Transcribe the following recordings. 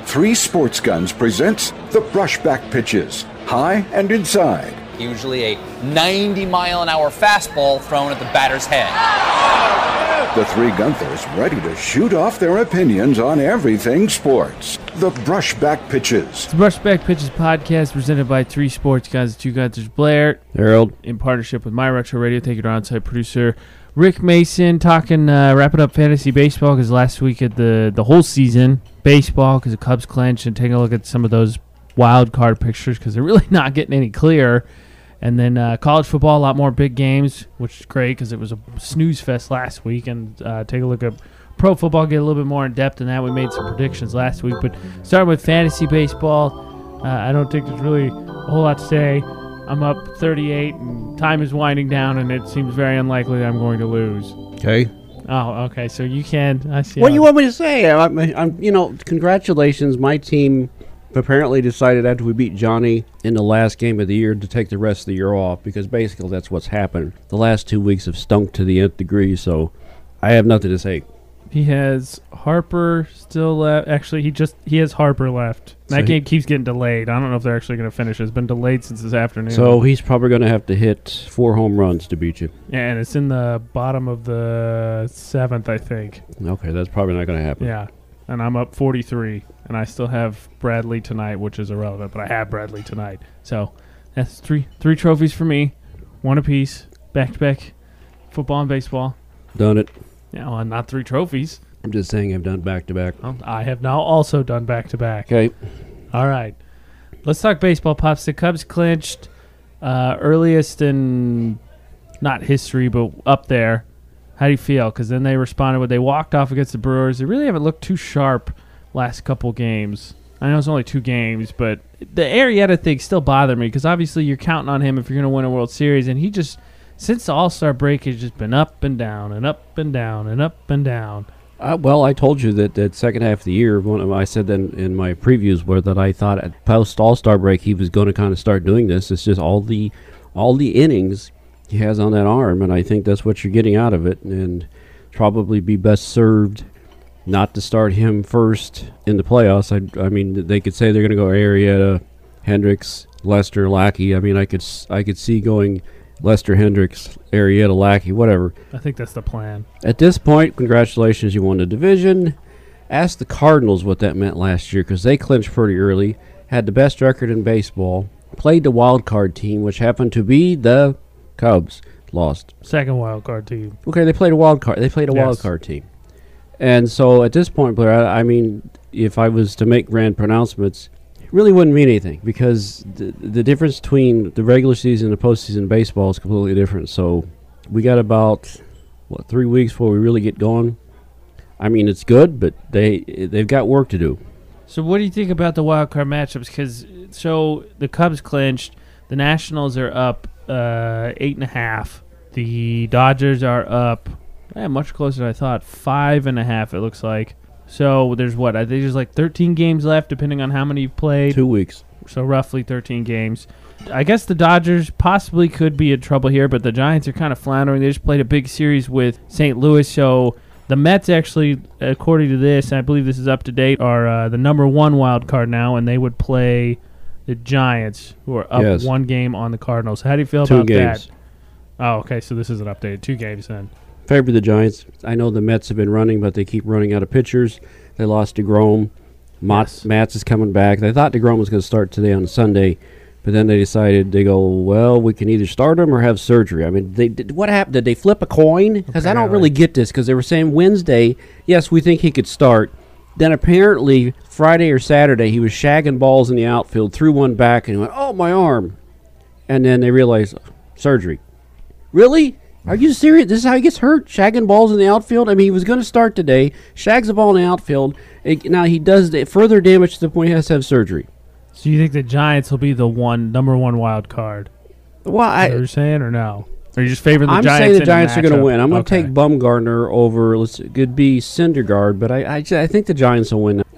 Three Sports Guns presents the Brushback Pitches, high and inside. Usually a 90-mile-an-hour fastball thrown at the batter's head. The three Gunthers ready to shoot off their opinions on everything sports. The Brushback Pitches. The Brushback Pitches podcast presented by Three Sports Guns, Two Gunthers, Blair, Harold, in partnership with My Retro Radio. Thank you to our on-site producer, Rick Mason, wrapping up fantasy baseball because last week at the whole season, baseball because the Cubs clinched, and taking a look at some of those wild card pictures because they're really not getting any clearer. And then college football, a lot more big games, which is great because it was a snooze fest last week. And take a look at pro football, get a little bit more in depth in that. We made some predictions last week. But starting with fantasy baseball, I don't think there's really a whole lot to say. I'm up 38, and time is winding down, and it seems very unlikely that I'm going to lose. Okay. Oh, okay. So you can. I see. What do you want me to say? I'm congratulations. My team apparently decided after we beat Johnny in the last game of the year to take the rest of the year off because basically that's what's happened. The last 2 weeks have stunk to the nth degree, so I have nothing to say. He has Harper still left. Actually, he has Harper left. That game keeps getting delayed. I don't know if they're actually going to finish it. It's been delayed since this afternoon. So he's probably going to have to hit 4 home runs to beat you. Yeah, and it's in the bottom of the 7th, I think. Okay, that's probably not going to happen. Yeah, and I'm up 43, and I still have Bradley tonight, which is irrelevant, but I have Bradley tonight. So that's three trophies for me, one apiece, back-to-back football and baseball. Done it. Yeah, well, not 3 trophies. I'm just saying I've done back-to-back. Well, I have now also done back-to-back. Okay. All right. Let's talk baseball, Pops. The Cubs clinched earliest in, not history, but up there. How do you feel? Because then they responded they walked off against the Brewers. They really haven't looked too sharp last couple games. I know it's only 2 games, but the Arrieta thing still bothered me because obviously you're counting on him if you're going to win a World Series, and he just, since the All-Star break, has just been up and down and up and down and up and down. Well, I told you that second half of the year, I said then in my previews were that I thought at post All-Star break he was going to kind of start doing this. It's just all the innings he has on that arm, and I think that's what you're getting out of it, and probably be best served not to start him first in the playoffs. I mean, they could say they're going to go Arrieta, Hendricks, Lester, Lackey. I mean, I could see going Lester, Hendricks, Arrieta, Lackey, whatever. I think that's the plan. At this point, congratulations, you won the division. Ask the Cardinals what that meant last year because they clinched pretty early, had the best record in baseball, played the wild card team, which happened to be the Cubs. Lost. Second wild card team. Okay, they played a wild card. They played a wild card team. And so at this point, Blair, I mean, if I was to make grand pronouncements, it really wouldn't mean anything because the difference between the regular season and the postseason baseball is completely different. So we got about 3 weeks before we really get going. I mean, it's good, but they've got work to do. So what do you think about the wild card matchups? Because the Cubs clinched, the Nationals are up 8.5. The Dodgers are up much closer than I thought, 5.5 it looks like. So there's I think there's like 13 games left depending on how many you've played. 2 weeks. So roughly 13 games. I guess the Dodgers possibly could be in trouble here, but the Giants are kind of floundering. They just played a big series with St. Louis, so the Mets actually, according to this, and I believe this is up to date, are the number 1 wild card now, and they would play the Giants, who are up 1 game on the Cardinals. How do you feel about 2 games. that? Oh, okay, so this isn't updated. 2 games then. Favor the Giants. I know the Mets have been running, but they keep running out of pitchers. They lost DeGrom. Matz is coming back. They thought DeGrom was going to start today on Sunday, but then they decided, we can either start him or have surgery. I mean, what happened? Did they flip a coin? Because I don't really get this, because they were saying Wednesday, yes, we think he could start. Then apparently Friday or Saturday he was shagging balls in the outfield, threw one back, and he went, oh, my arm. And then they realized, surgery. Really? Are you serious? This is how he gets hurt? Shagging balls in the outfield? I mean, he was going to start today, shags a ball in the outfield. Now he does further damage to the point he has to have surgery. So you think the Giants will be the number 1 wild card? Well, is that what you're saying or no? Or you just favor the Giants? I'm saying the Giants are going to win. I'm going to take Bumgarner over. It could be Syndergaard, but I think the Giants will win.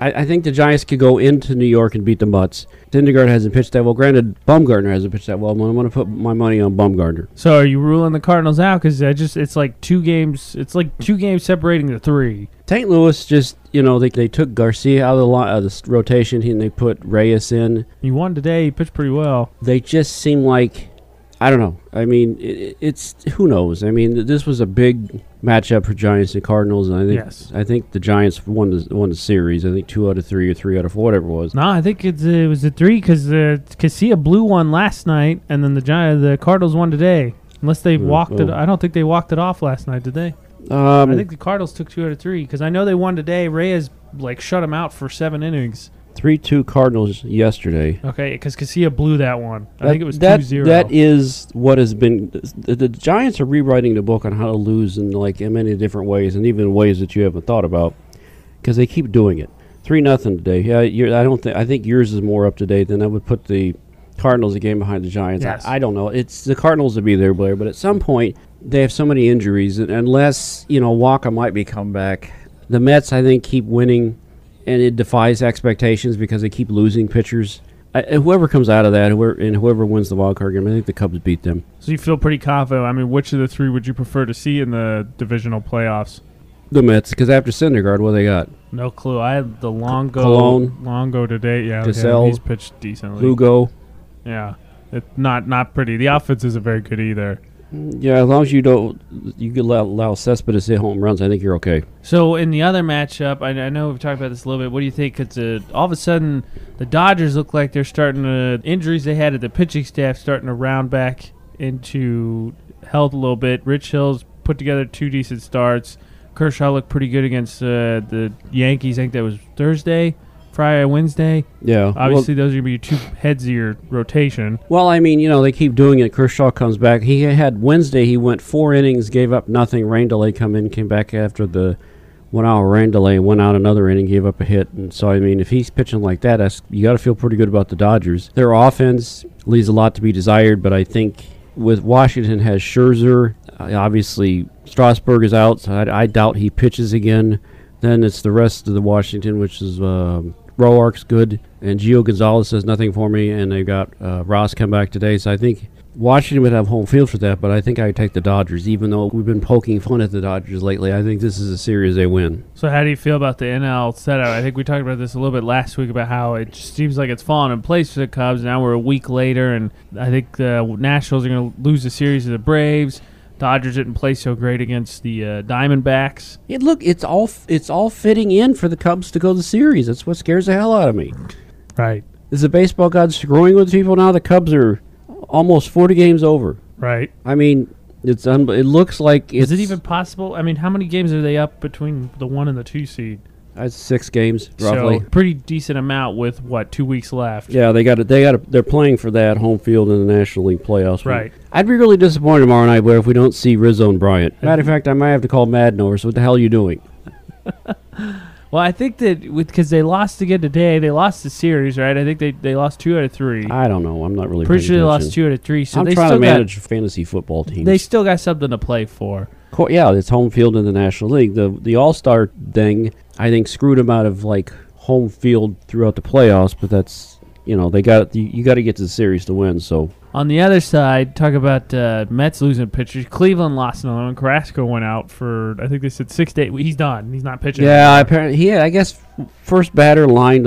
I think the Giants could go into New York and beat the Mutts. Syndergaard hasn't pitched that well. Granted, Bumgarner hasn't pitched that well. I'm going to put my money on Bumgarner. So are you ruling the Cardinals out? Because it's like 2 games. It's like 2 games separating the 3. St. Louis just, they took Garcia out of the rotation and they put Reyes in. He won today. He pitched pretty well. They just seem like, I don't know. I mean, it's who knows? I mean, this was a big matchup for Giants and Cardinals, and I think the Giants won the series. I think 2 out of 3 or 3 out of 4, whatever it was. No, I think it was a 3 because Casilla blew one last night, and then the Cardinals won today. Unless they walked it. I don't think they walked it off last night, did they? I think the Cardinals took 2 out of 3 because I know they won today. Reyes shut him out for 7 innings. 3-2 Cardinals yesterday. Okay, because Casilla blew that one. I think it was 2-0. That is what has been. The Giants are rewriting the book on how to lose in many different ways, and even ways that you haven't thought about, because they keep doing it. 3-0 today. Yeah, I think yours is more up to date than I would put the Cardinals a game behind the Giants. Yes. I don't know. It's the Cardinals to be there, Blair, but at some point they have so many injuries, and unless Walker might be come back, the Mets I think keep winning. And it defies expectations because they keep losing pitchers. Whoever comes out of that, whoever wins the wild card game, I think the Cubs beat them. So you feel pretty confident. I mean, which of the 3 would you prefer to see in the divisional playoffs? The Mets, because after Syndergaard, what they got? No clue. I had the Longo today. Yeah, Giselle, he's pitched decently. Lugo. Yeah, it's not pretty. The offense isn't very good either. Yeah, as long as you can allow Cespedes to hit home runs, I think you're okay. So in the other matchup, I know we've talked about this a little bit. What do you think? Because all of a sudden, the Dodgers look like they're starting to injuries they had at the pitching staff starting to round back into health a little bit. Rich Hill's put together 2 decent starts. Kershaw looked pretty good against the Yankees. I think that was Friday, Wednesday. Yeah. Obviously, those are going to be 2 heads of your rotation. Well, I mean, they keep doing it. Kershaw comes back. He had Wednesday, he went 4 innings, gave up nothing. Rain delay came back after the 1-hour rain delay, went out another inning, gave up a hit. And so, I mean, if he's pitching like that, you got to feel pretty good about the Dodgers. Their offense leaves a lot to be desired, but I think with Washington has Scherzer, obviously Strasburg is out, so I doubt he pitches again. Then it's the rest of the Washington, which is Roark's good, and Gio Gonzalez says nothing for me, and they've got Ross come back today, so I think Washington would have home field for that, but I think I would take the Dodgers, even though we've been poking fun at the Dodgers lately. I think this is a series they win. So how do you feel about the NL setup? I think we talked about this a little bit last week about how it just seems like it's fallen in place for the Cubs. Now we're a week later, and I think the Nationals are going to lose the series to the Braves. Dodgers didn't play so great against the Diamondbacks. It's all fitting in for the Cubs to go to the series. That's what scares the hell out of me. Right. Is the baseball god screwing with people now? The Cubs are almost 40 games over. Right. I mean, it looks like it's... Is it even possible? I mean, how many games are they up between the 1 and the 2 seed? That's 6 games, roughly. So pretty decent amount with, 2 weeks left. Yeah, they're playing for that home field in the National League playoffs. Right. I'd be really disappointed tomorrow night, Blair, if we don't see Rizzo and Bryant. Matter of fact, I might have to call Madden over, so what the hell are you doing? Well, I think that because they lost again today, they lost the series, right? I think they lost 2 out of 3. I don't know. I'm not really pretty sure they attention. lost 2 out of 3. So I'm they trying still to manage fantasy football teams. They still got something to play for. Yeah, it's home field in the National League. The All-Star thing, I think, screwed them out of home field throughout the playoffs. But that's you got to get to the series to win. So on the other side, talk about Mets losing pitchers. Cleveland lost another one. Carrasco went out for I think they said 6 to 8. He's done. He's not pitching. Yeah, apparently I guess first batter lined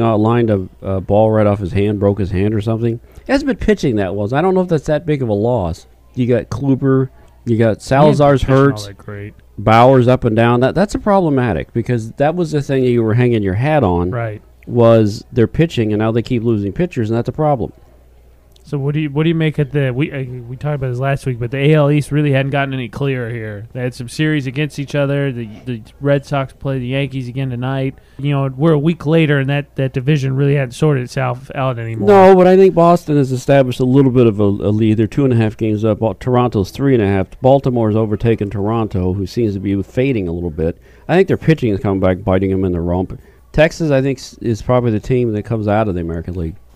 a ball right off his hand, broke his hand or something. He hasn't been pitching that well. So I don't know if that's that big of a loss. You got Kluber. You got Salazar's hurt. Bauer's up and down. That's a problematic because that was the thing you were hanging your hat on. Right. Was their pitching, and now they keep losing pitchers, and that's a problem. So what do you make of we talked about this last week, but the AL East really hadn't gotten any clearer here. They had some series against each other. The Red Sox play the Yankees again tonight. We're a week later, and that division really hadn't sorted itself out anymore. No, but I think Boston has established a little bit of a lead. They're 2.5 games up. Toronto's 3.5. Baltimore's overtaken Toronto, who seems to be fading a little bit. I think their pitching is coming back, biting them in the rump. Texas, I think, is probably the team that comes out of the American League.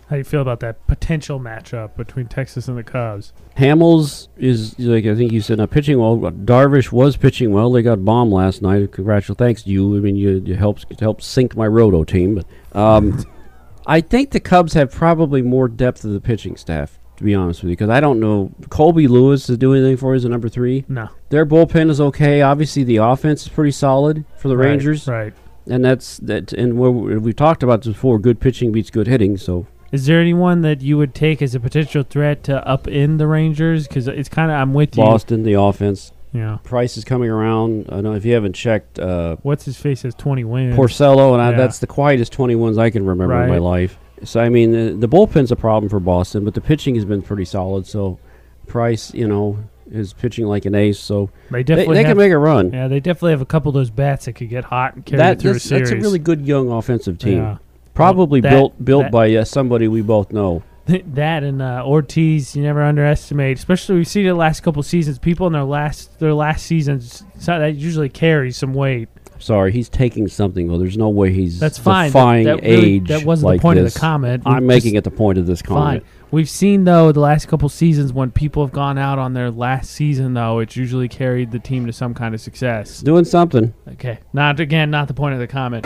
How do you feel about that potential matchup between Texas and the Cubs? Hamels is, like I think you said, not pitching well. Darvish was pitching well. They got bombed last night. Congratulations, thanks to you. I mean, you helped sink my roto team. But I think the Cubs have probably more depth of the pitching staff, to be honest with you, because I don't know. Colby Lewis is doing anything for us at number 3. No. Their bullpen is okay. Obviously, the offense is pretty solid for the Rangers. Right. And that's that. And we've talked about this before. Good pitching beats good hitting. So. Is there anyone that you would take as a potential threat to up in the Rangers? Because it's kind of, I'm with you. Boston, the offense. Yeah. Price is coming around. I don't know if you haven't checked. What's his face has 20 wins. Porcello, and that's the quietest 20 wins I can remember in my life. So, I mean, the bullpen's a problem for Boston, but the pitching has been pretty solid. So, Price, is pitching like an ace. So, they can make a run. Yeah, they definitely have a couple of those bats that could get hot and carry through a series. That's a really good young offensive team. Yeah. Probably built by somebody we both know. That and Ortiz, you never underestimate. Especially we've seen it the last couple seasons. People in their last seasons, that usually carries some weight. Sorry, he's taking something. Well, there's no way he's defying age. That wasn't like the point this. Of the comment. I'm making it the point of this comment. Fine. We've seen, though, the last couple seasons when people have gone out on their last season, though, it's usually carried the team to some kind of success. Doing something. Okay. Not the point of the comment.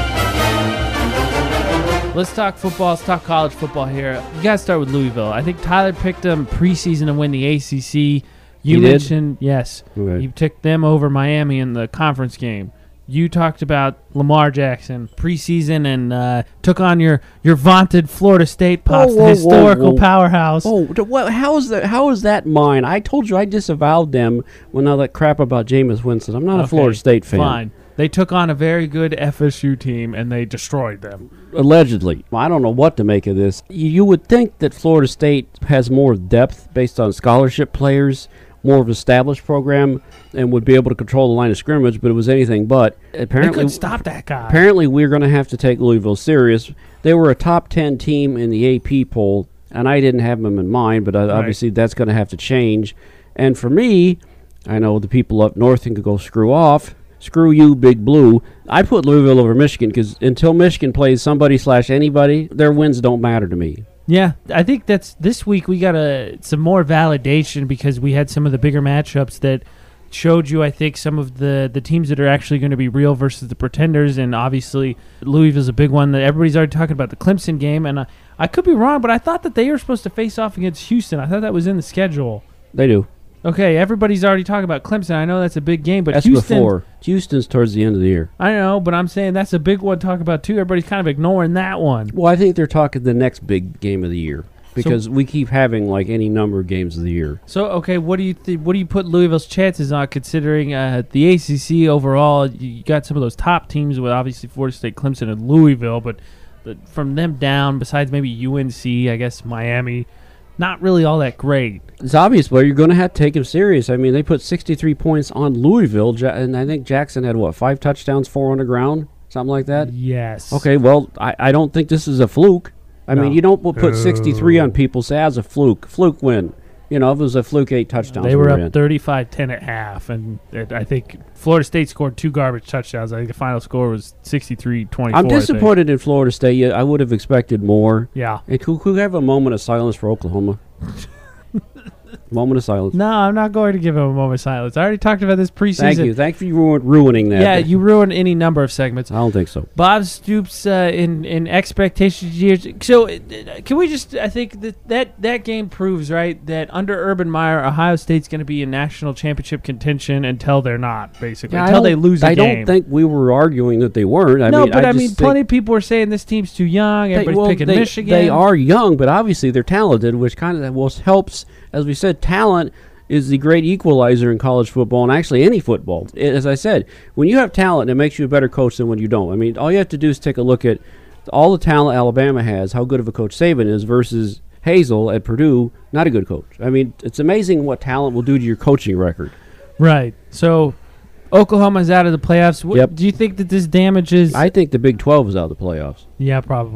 Let's talk football. Let's talk college football here. You got to start with Louisville. I think Tyler picked them preseason to win the ACC. You mentioned, yes, okay. You took them over Miami in the conference game. You talked about Lamar Jackson preseason and took on your vaunted Florida State Pops, the historical powerhouse. How is that mine? I told you I disavowed them when all that crap about Jameis Winston. I'm not a Florida State fan. Fine. They took on a very good FSU team, and they destroyed them. Allegedly. I don't know what to make of this. You would think that Florida State has more depth based on scholarship players, more of an established program, and would be able to control the line of scrimmage, but it was anything but. Apparently, they couldn't stop that guy. Apparently, we're going to have to take Louisville serious. They were a top 10 team in the AP poll, and I didn't have them in mind, but obviously that's going to have to change. And for me, I know the people up north can go screw off. Screw you, Big Blue. I put Louisville over Michigan because until Michigan plays somebody/anybody, their wins don't matter to me. Yeah, I think that's this week we got some more validation because we had some of the bigger matchups that showed you, I think, some of the teams that are actually going to be real versus the pretenders, and obviously Louisville's a big one that everybody's already talking about, the Clemson game, and I could be wrong, but I thought that they were supposed to face off against Houston. I thought that was in the schedule. They do. Okay, everybody's already talking about Clemson. I know that's a big game, but that's before. Houston's towards the end of the year. I know, but I'm saying that's a big one to talk about, too. Everybody's kind of ignoring that one. Well, I think they're talking the next big game of the year because we keep having, like, any number of games of the year. So, okay, what do you put Louisville's chances on considering the ACC overall? You got some of those top teams with, obviously, Florida State, Clemson, and Louisville, but from them down, besides maybe UNC, I guess Miami, not really all that great. It's obvious, but you're going to have to take them serious. I mean, they put 63 points on Louisville, and I think Jackson had, 5 touchdowns, 4 on the ground, something like that? Yes. Okay, well, I don't think this is a fluke. I mean, you don't put 63 on people, say, as a fluke. Fluke win. If it was a fluke, 8 touchdowns. They were up 35-10 at half, and I think Florida State scored 2 garbage touchdowns. I think the final score was 63-24. I'm disappointed in Florida State. Yeah, I would have expected more. Yeah. And could we have a moment of silence for Oklahoma? Moment of silence. No, I'm not going to give him a moment of silence. I already talked about this preseason. Thank you for ruining that. Yeah, you ruined any number of segments. I don't think so. Bob Stoops in expectations years. So can we just? I think that game proves right that under Urban Meyer, Ohio State's going to be in national championship contention until they're not. Basically, until they lose a game. I don't think we were arguing that they weren't. I mean, plenty of people were saying this team's too young. Everybody's picking Michigan. They are young, but obviously they're talented, which kind of helps. As we said, talent is the great equalizer in college football and actually any football. As I said, when you have talent, it makes you a better coach than when you don't. I mean, all you have to do is take a look at all the talent Alabama has, how good of a coach Saban is versus Hazel at Purdue, not a good coach. I mean, it's amazing what talent will do to your coaching record. Right. So Oklahoma's out of the playoffs. Yep. Do you think that this damages? I think the Big 12 is out of the playoffs. Yeah, probably.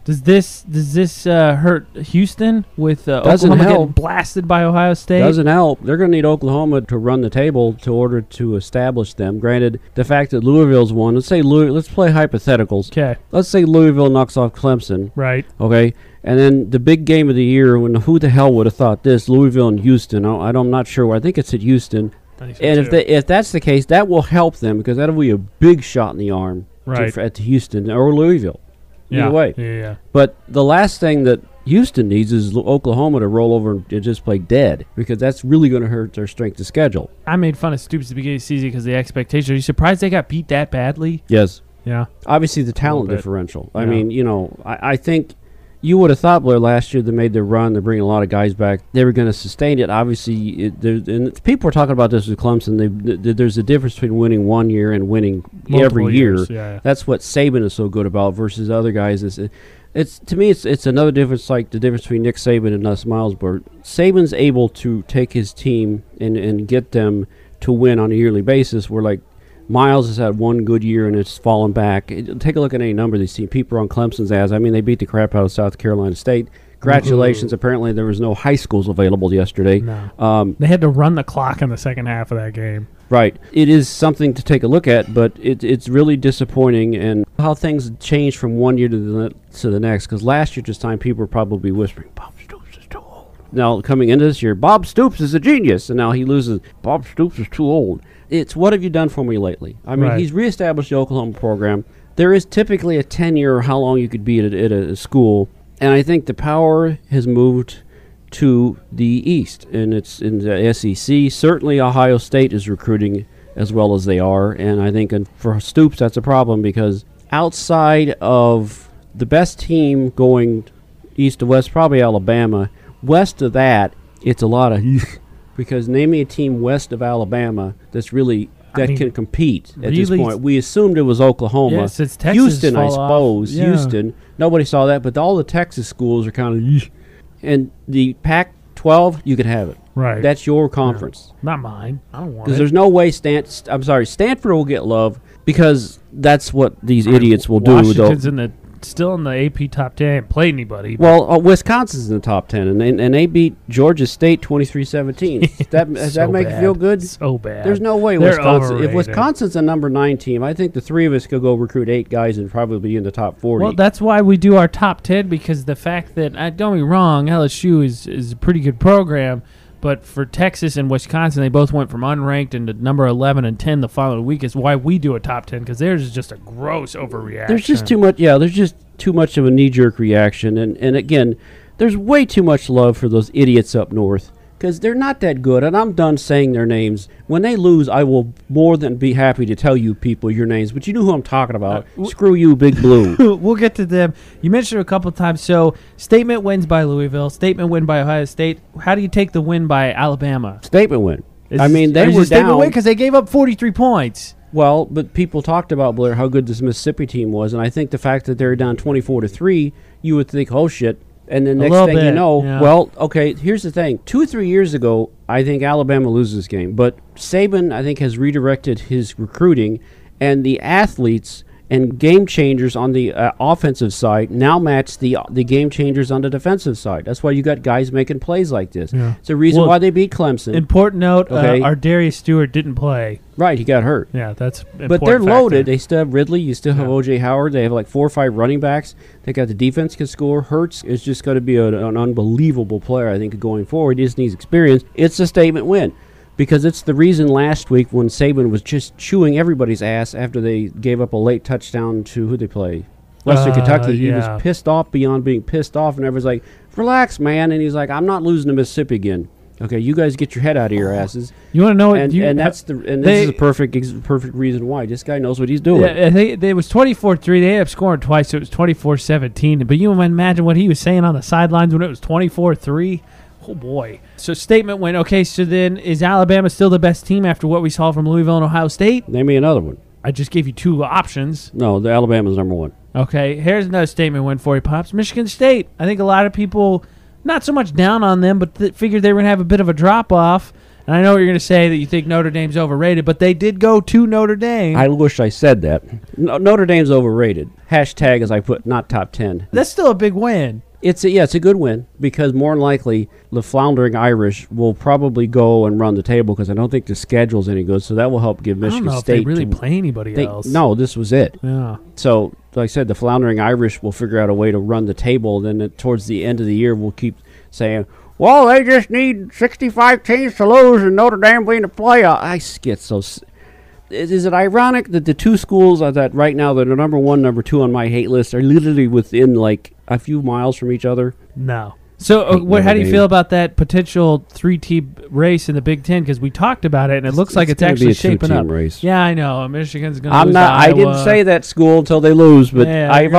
Does this hurt Houston with Doesn't Oklahoma help. getting blasted by Ohio State? Doesn't help. They're going to need Oklahoma to run the table to order to establish them. Granted, the fact that Louisville's won. Let's play hypotheticals. Okay. Let's say Louisville knocks off Clemson. Right. Okay, and then the big game of the year. Who the hell would have thought this? Louisville and Houston. I'm not sure. I think it's at Houston. I think so And too. if that's the case, that will help them because that'll be a big shot in the arm Right. at Houston or Louisville. Either way. Yeah. But the last thing that Houston needs is Oklahoma to roll over and just play dead because that's really going to hurt their strength of schedule. I made fun of Stoops at the beginning of the season because of the expectation. Are you surprised they got beat that badly? Yes. Yeah. Obviously, the talent bit. differential. Yeah. I mean, I think you would have thought, Blair, last year they made their run. They're bringing a lot of guys back. They were going to sustain it. Obviously, and people are talking about this with Clemson. There's a difference between winning one year and winning Multiple every year. years, yeah. That's what Saban is so good about versus other guys. It's to me, it's another difference, like the difference between Nick Saban and Les Milesburg. Saban's able to take his team and get them to win on a yearly basis, where like Miles has had one good year and it's fallen back. Take a look at any number of these teams. People are on Clemson's ass. I mean, they beat the crap out of South Carolina State. Congratulations. Apparently, there was no high schools available yesterday. No. They had to run the clock in the second half of that game. Right. It is something to take a look at, but it's really disappointing and how things change from one year to the next. Because last year, this time, people were probably whispering, Bob Stoops is too old. Now, coming into this year, Bob Stoops is a genius. And now he loses, Bob Stoops is too old. It's what have you done for me lately? I mean, Right. he's reestablished the Oklahoma program. There is typically a tenure how long you could be at a school. And I think the power has moved to the East, and it's in the SEC. Certainly, Ohio State is recruiting as well as they are, and I think for Stoops that's a problem because outside of the best team going east to west, probably Alabama. West of that, it's a lot of because name me a team west of Alabama that's really can compete at this really point. We assumed it was Oklahoma. Yes, it's Texas. Houston, I fall suppose. off. Yeah. Houston. Nobody saw that, but all the Texas schools are kind of. And the Pac-12, you could have it. Right. That's your conference. Not mine. I don't want Because it. there's no way Stanford will get love because that's what these idiots will do. Washington's still in the AP top 10. Ain't played anybody. Well, Wisconsin's in the top 10, and they beat Georgia State 23-17. Does that make you feel good? So bad. There's no way They're Wisconsin. If overrated. Wisconsin's a number 9 team, I think the three of us could go recruit 8 guys and probably be in the top 40. Well, that's why we do our top 10 because the fact that, don't get me wrong, LSU is a pretty good program, but for Texas and Wisconsin, they both went from unranked into number 11 and 10 the following week is why we do a top 10 because theirs is just a gross overreaction. There's just too much. Yeah, there's just too much of a knee-jerk reaction, and again, there's way too much love for those idiots up north because they're not that good. And I'm done saying their names. When they lose, I will more than be happy to tell you people your names. But you know who I'm talking about. Screw you, Big Blue. We'll get to them. You mentioned it a couple of times. So, statement wins by Louisville. Statement win by Ohio State. How do you take the win by Alabama? Statement win. I mean, they Is were it a statement down. win because they gave up 43 points. Well, but people talked about, Blair, how good this Mississippi team was, and I think the fact that they're down 24-3, you would think, oh shit. And then next little thing you bit, know, yeah. well, okay, here's the thing. 2 or 3 years ago, I think Alabama loses this game. But Saban, I think, has redirected his recruiting, and the athletes and game changers on the offensive side now match the game changers on the defensive side. That's why you got guys making plays like this. Yeah. It's the reason Well, why they beat Clemson. Important note, Okay. our Darius Stewart didn't play. Right, he got hurt. Yeah, that's important But they're factor. loaded. They still have Ridley. You still have Yeah. O.J. Howard. They have like 4 or 5 running backs. They got the defense can score. Hurts is just going to be an unbelievable player, I think, going forward. He just needs experience. It's a statement win because it's the reason last week when Saban was just chewing everybody's ass after they gave up a late touchdown to who they play. Western Kentucky. He yeah. was pissed off beyond being pissed off, and everyone's like, relax, man. And he's like, I'm not losing to Mississippi again. Okay, you guys get your head out of your asses. You want to know what? And that's this is a perfect reason why. This guy knows what he's doing. Yeah, it was 24-3. They ended up scoring twice, so it was 24-17. But you imagine what he was saying on the sidelines when it was 24-3? Oh, boy. So statement win. Okay, so then is Alabama still the best team after what we saw from Louisville and Ohio State? Name me another one. I just gave you 2 options. No, the Alabama's number 1. Okay, here's another statement win for you, Pops. Michigan State. I think a lot of people, not so much down on them, but figured they were going to have a bit of a drop-off. And I know what you're going to say, that you think Notre Dame's overrated, but they did go to Notre Dame. I wish I said that. Notre Dame's overrated. Hashtag, as I put, not top 10. That's still a big win. It's a good win, because more than likely the Floundering Irish will probably go and run the table, because I don't think the schedule's any good, so that will help give Michigan I don't know State. if they really play anybody else. No, this was it. Yeah. So, like I said, the Floundering Irish will figure out a way to run the table. Then towards the end of the year, we'll keep saying, well, they just need 65 teams to lose and Notre Dame will be in the playoff. I get so... Is it ironic that the two schools that right now that are number 1, number 2 on my hate list are literally within like a few miles from each other? No. So how do you feel about that potential 3-team race in the Big Ten? Because we talked about it, and it looks like it's actually shaping up. Race. Yeah, I know. Michigan's going to lose. I didn't say that school until they lose, but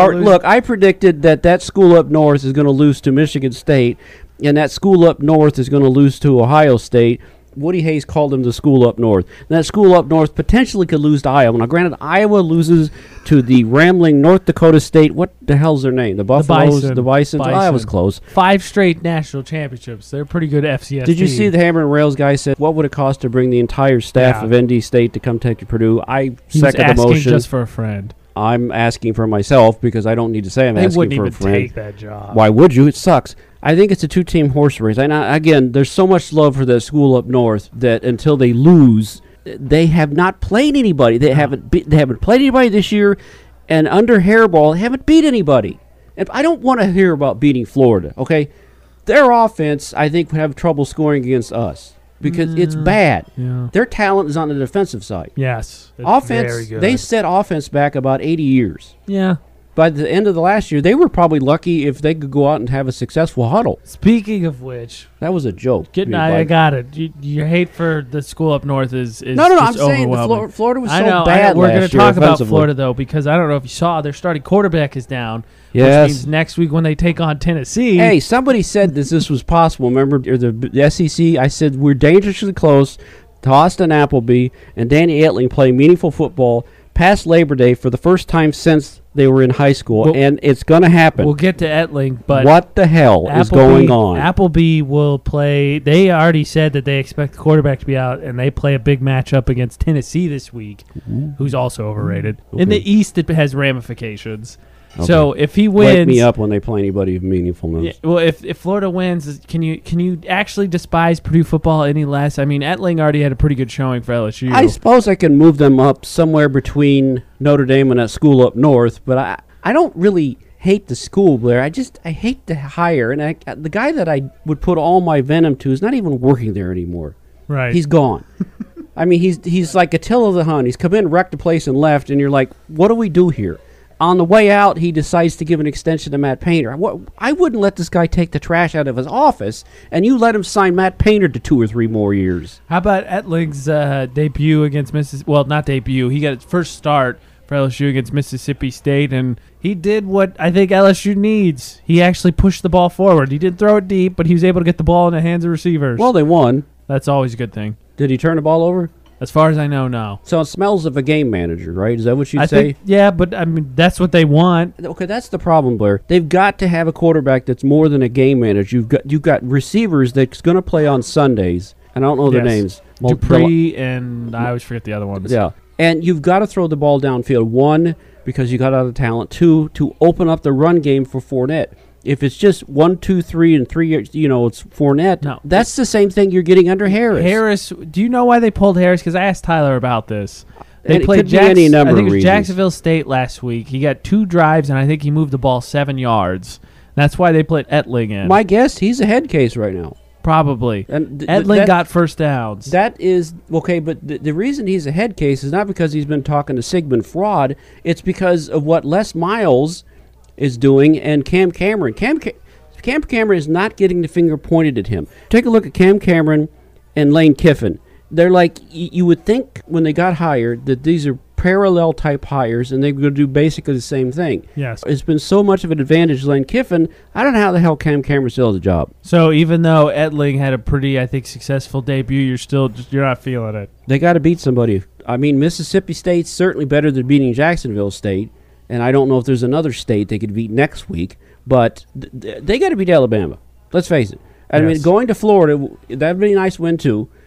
I predicted that school up north is going to lose to Michigan State, and that school up north is going to lose to Ohio State. Woody Hayes called them the school up north. And that school up north potentially could lose to Iowa. Now, granted, Iowa loses to the rambling North Dakota State. What the hell's their name? The Buffaloes? The Bisons? Iowa's close. 5 straight national championships. They're pretty good FCS Did you team. see the Hammer and Rails guy said, what would it cost to bring the entire staff of ND State to come take Purdue? I second the motion. Just for a friend. I'm asking for myself, because I don't need to say I'm asking for a friend. They wouldn't even take that job. Why would you? It sucks. I think it's a 2-team horse race. And again, there's so much love for that school up north that until they lose, they have not played anybody. They haven't played anybody this year, and under Hairball, they haven't beat anybody. And I don't want to hear about beating Florida. Okay, their offense, I think, would have trouble scoring against us because it's bad. Yeah. Their talent is on the defensive side. Yes, offense. Very good. They set offense back about 80 years. Yeah. By the end of the last year, they were probably lucky if they could go out and have a successful huddle. Speaking of which, that was a joke. I got it. Your hate for the school up north is no. I'm saying Florida was so bad. We're going to talk about Florida though, because I don't know if you saw their starting quarterback is down. Yes. Which means next week when they take on Tennessee. Hey, somebody said this was possible. Remember, the SEC? I said we're dangerously close to Austin Appleby and Danny Etling playing meaningful football past Labor Day for the first time since they were in high school, and it's going to happen. We'll get to Etling, but what the hell is going on? Appleby will play. They already said that they expect the quarterback to be out, and they play a big matchup against Tennessee this week, who's also overrated. Okay. In the East, it has ramifications. Okay. So if he wins, wake me up when they play anybody of meaningfulness. Yeah, well, if Florida wins, can you actually despise Purdue football any less? I mean, Etling already had a pretty good showing for LSU. I suppose I can move them up somewhere between Notre Dame and that school up north, but I don't really hate the school, Blair. I hate the hire, and the guy that I would put all my venom to is not even working there anymore. Right, he's gone. I mean, he's like Attila the Hun. He's come in, wrecked the place, and left, and you're like, what do we do here? On the way out, he decides to give an extension to Matt Painter. I wouldn't let this guy take the trash out of his office, and you let him sign Matt Painter to 2 or 3 more years. How about Etling's debut against Mississippi? Well, not debut. He got his first start for LSU against Mississippi State, and he did what I think LSU needs. He actually pushed the ball forward. He didn't throw it deep, but he was able to get the ball in the hands of receivers. Well, they won. That's always a good thing. Did he turn the ball over? As far as I know, no. So it smells of a game manager, right? Is that what you'd say? Yeah, but I mean, that's what they want. Okay, that's the problem, Blair. They've got to have a quarterback that's more than a game manager. You've got receivers that's going to play on Sundays, and I don't know their names. Dupree and I always forget the other ones. Yeah, and you've got to throw the ball downfield. 1, because you got other talent. 2, to open up the run game for Fournette. If it's just 1, 2, 3, and 3, it's Fournette. No, that's the same thing you're getting under Harris. Do you know why they pulled Harris? Because I asked Tyler about this. They played any number I think of it was reasons. Jacksonville State last week. He got 2 drives, and I think he moved the ball 7 yards. That's why they put Etling in. My guess, he's a head case right now. Probably. And Etling got first downs. That is, okay, but the reason he's a head case is not because he's been talking to Sigmund Freud. It's because of what Les Miles is doing, and Cam Cameron. Cam Cameron is not getting the finger pointed at him. Take a look at Cam Cameron and Lane Kiffin. They're like, you would think when they got hired that these are parallel type hires and they're going to do basically the same thing. Yes. It's been so much of an advantage Lane Kiffin. I don't know how the hell Cam Cameron still has a job. So even though Etling had a pretty, I think, successful debut, you're not feeling it. They got to beat somebody. I mean, Mississippi State's certainly better than beating Jacksonville State. And I don't know if there's another state they could beat next week, but they got to beat Alabama. Let's face it. I mean, going to Florida, that'd be a nice win too.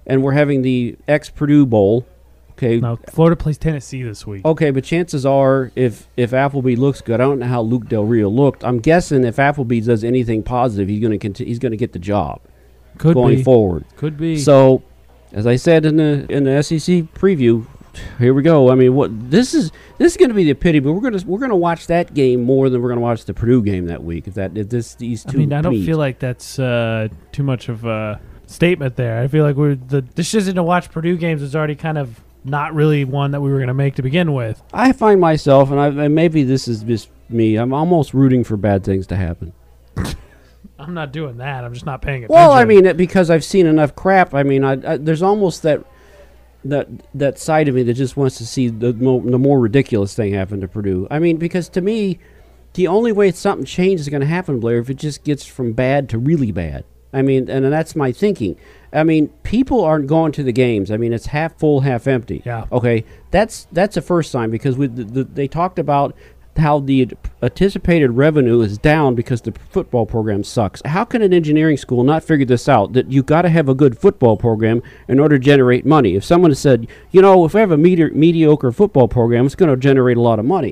and we're having the ex-Purdue Bowl. Okay. No, Florida plays Tennessee this week. Okay, but chances are, if Appleby looks good, I don't know how Luke Del Rio looked. I'm guessing if Appleby does anything positive, he's going to get the job going forward. Could be. So, as I said in the SEC preview, here we go. I mean, this is going to be the epitome. But we're gonna watch that game more than we're going to watch the Purdue game that week. If these two. I mean, I don't feel like that's too much of a statement there. I feel like the decision to watch Purdue games is already kind of not really one that we were going to make to begin with. I find myself, and maybe this is just me, I'm almost rooting for bad things to happen. I'm not doing that. I'm just not paying attention. Well, I mean, because I've seen enough crap. I mean, there's almost that side of me that just wants to see the more ridiculous thing happen to Purdue. I mean, because to me, the only way something changes is going to happen, Blair, if it just gets from bad to really bad. I mean, and that's my thinking. I mean, people aren't going to the games. I mean, it's half full, half empty. Yeah. Okay, that's a first sign because they talked about how the anticipated revenue is down because the football program sucks. How can an engineering school not figure this out, that you got to have a good football program in order to generate money? If someone said, if we have a mediocre football program, it's going to generate a lot of money.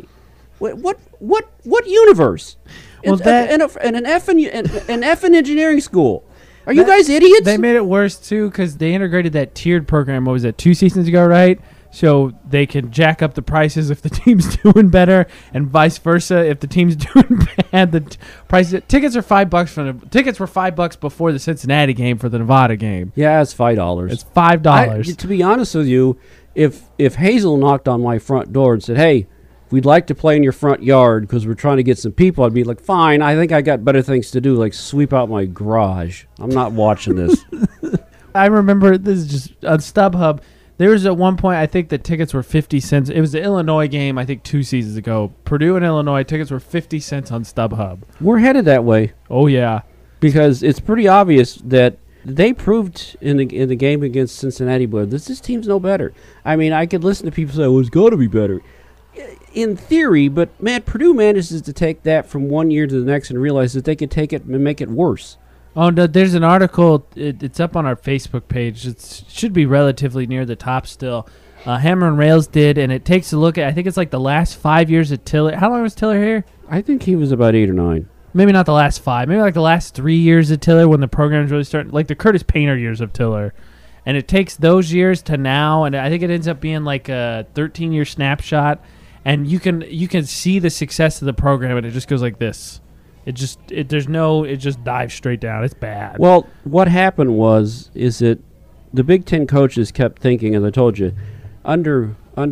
What universe? Well, an effing engineering school. Are you guys idiots? They made it worse, too, because they integrated that tiered program, what was that, 2 seasons ago, right? So they can jack up the prices if the team's doing better, and vice versa. If the team's doing bad, the prices. Tickets are $5 tickets were $5 before the Cincinnati game for the Nevada game. Yeah, it's $5. It's $5. To be honest with you, if Hazel knocked on my front door and said, "Hey, we'd like to play in your front yard because we're trying to get some people," I'd be like, "Fine, I think I got better things to do, like sweep out my garage. I'm not watching this." I remember this is just on StubHub. There was at one point, I think the tickets were 50 cents. It was the Illinois game, I think 2 seasons ago. Purdue and Illinois, tickets were 50 cents on StubHub. We're headed that way. Oh, yeah. Because it's pretty obvious that they proved in the game against Cincinnati, but this team's no better. I mean, I could listen to people say, "Well, it's got to be better." In theory, but man, Purdue manages to take that from one year to the next and realize that they could take it and make it worse. Oh, no, there's an article. It's up on our Facebook page. It should be relatively near the top still. Hammer and Rails did, and it takes a look at, I think it's like the last 5 years of Tiller. How long was Tiller here? I think he was about 8 or 9. Maybe not the last 5. Maybe like the last 3 years of Tiller when the program's really starting, like the Curtis Painter years of Tiller. And it takes those years to now, and I think it ends up being like a 13-year snapshot. And you can see the success of the program, and it just goes like this. It just dives straight down. It's bad. Well, what happened is that the Big Ten coaches kept thinking, as I told you, under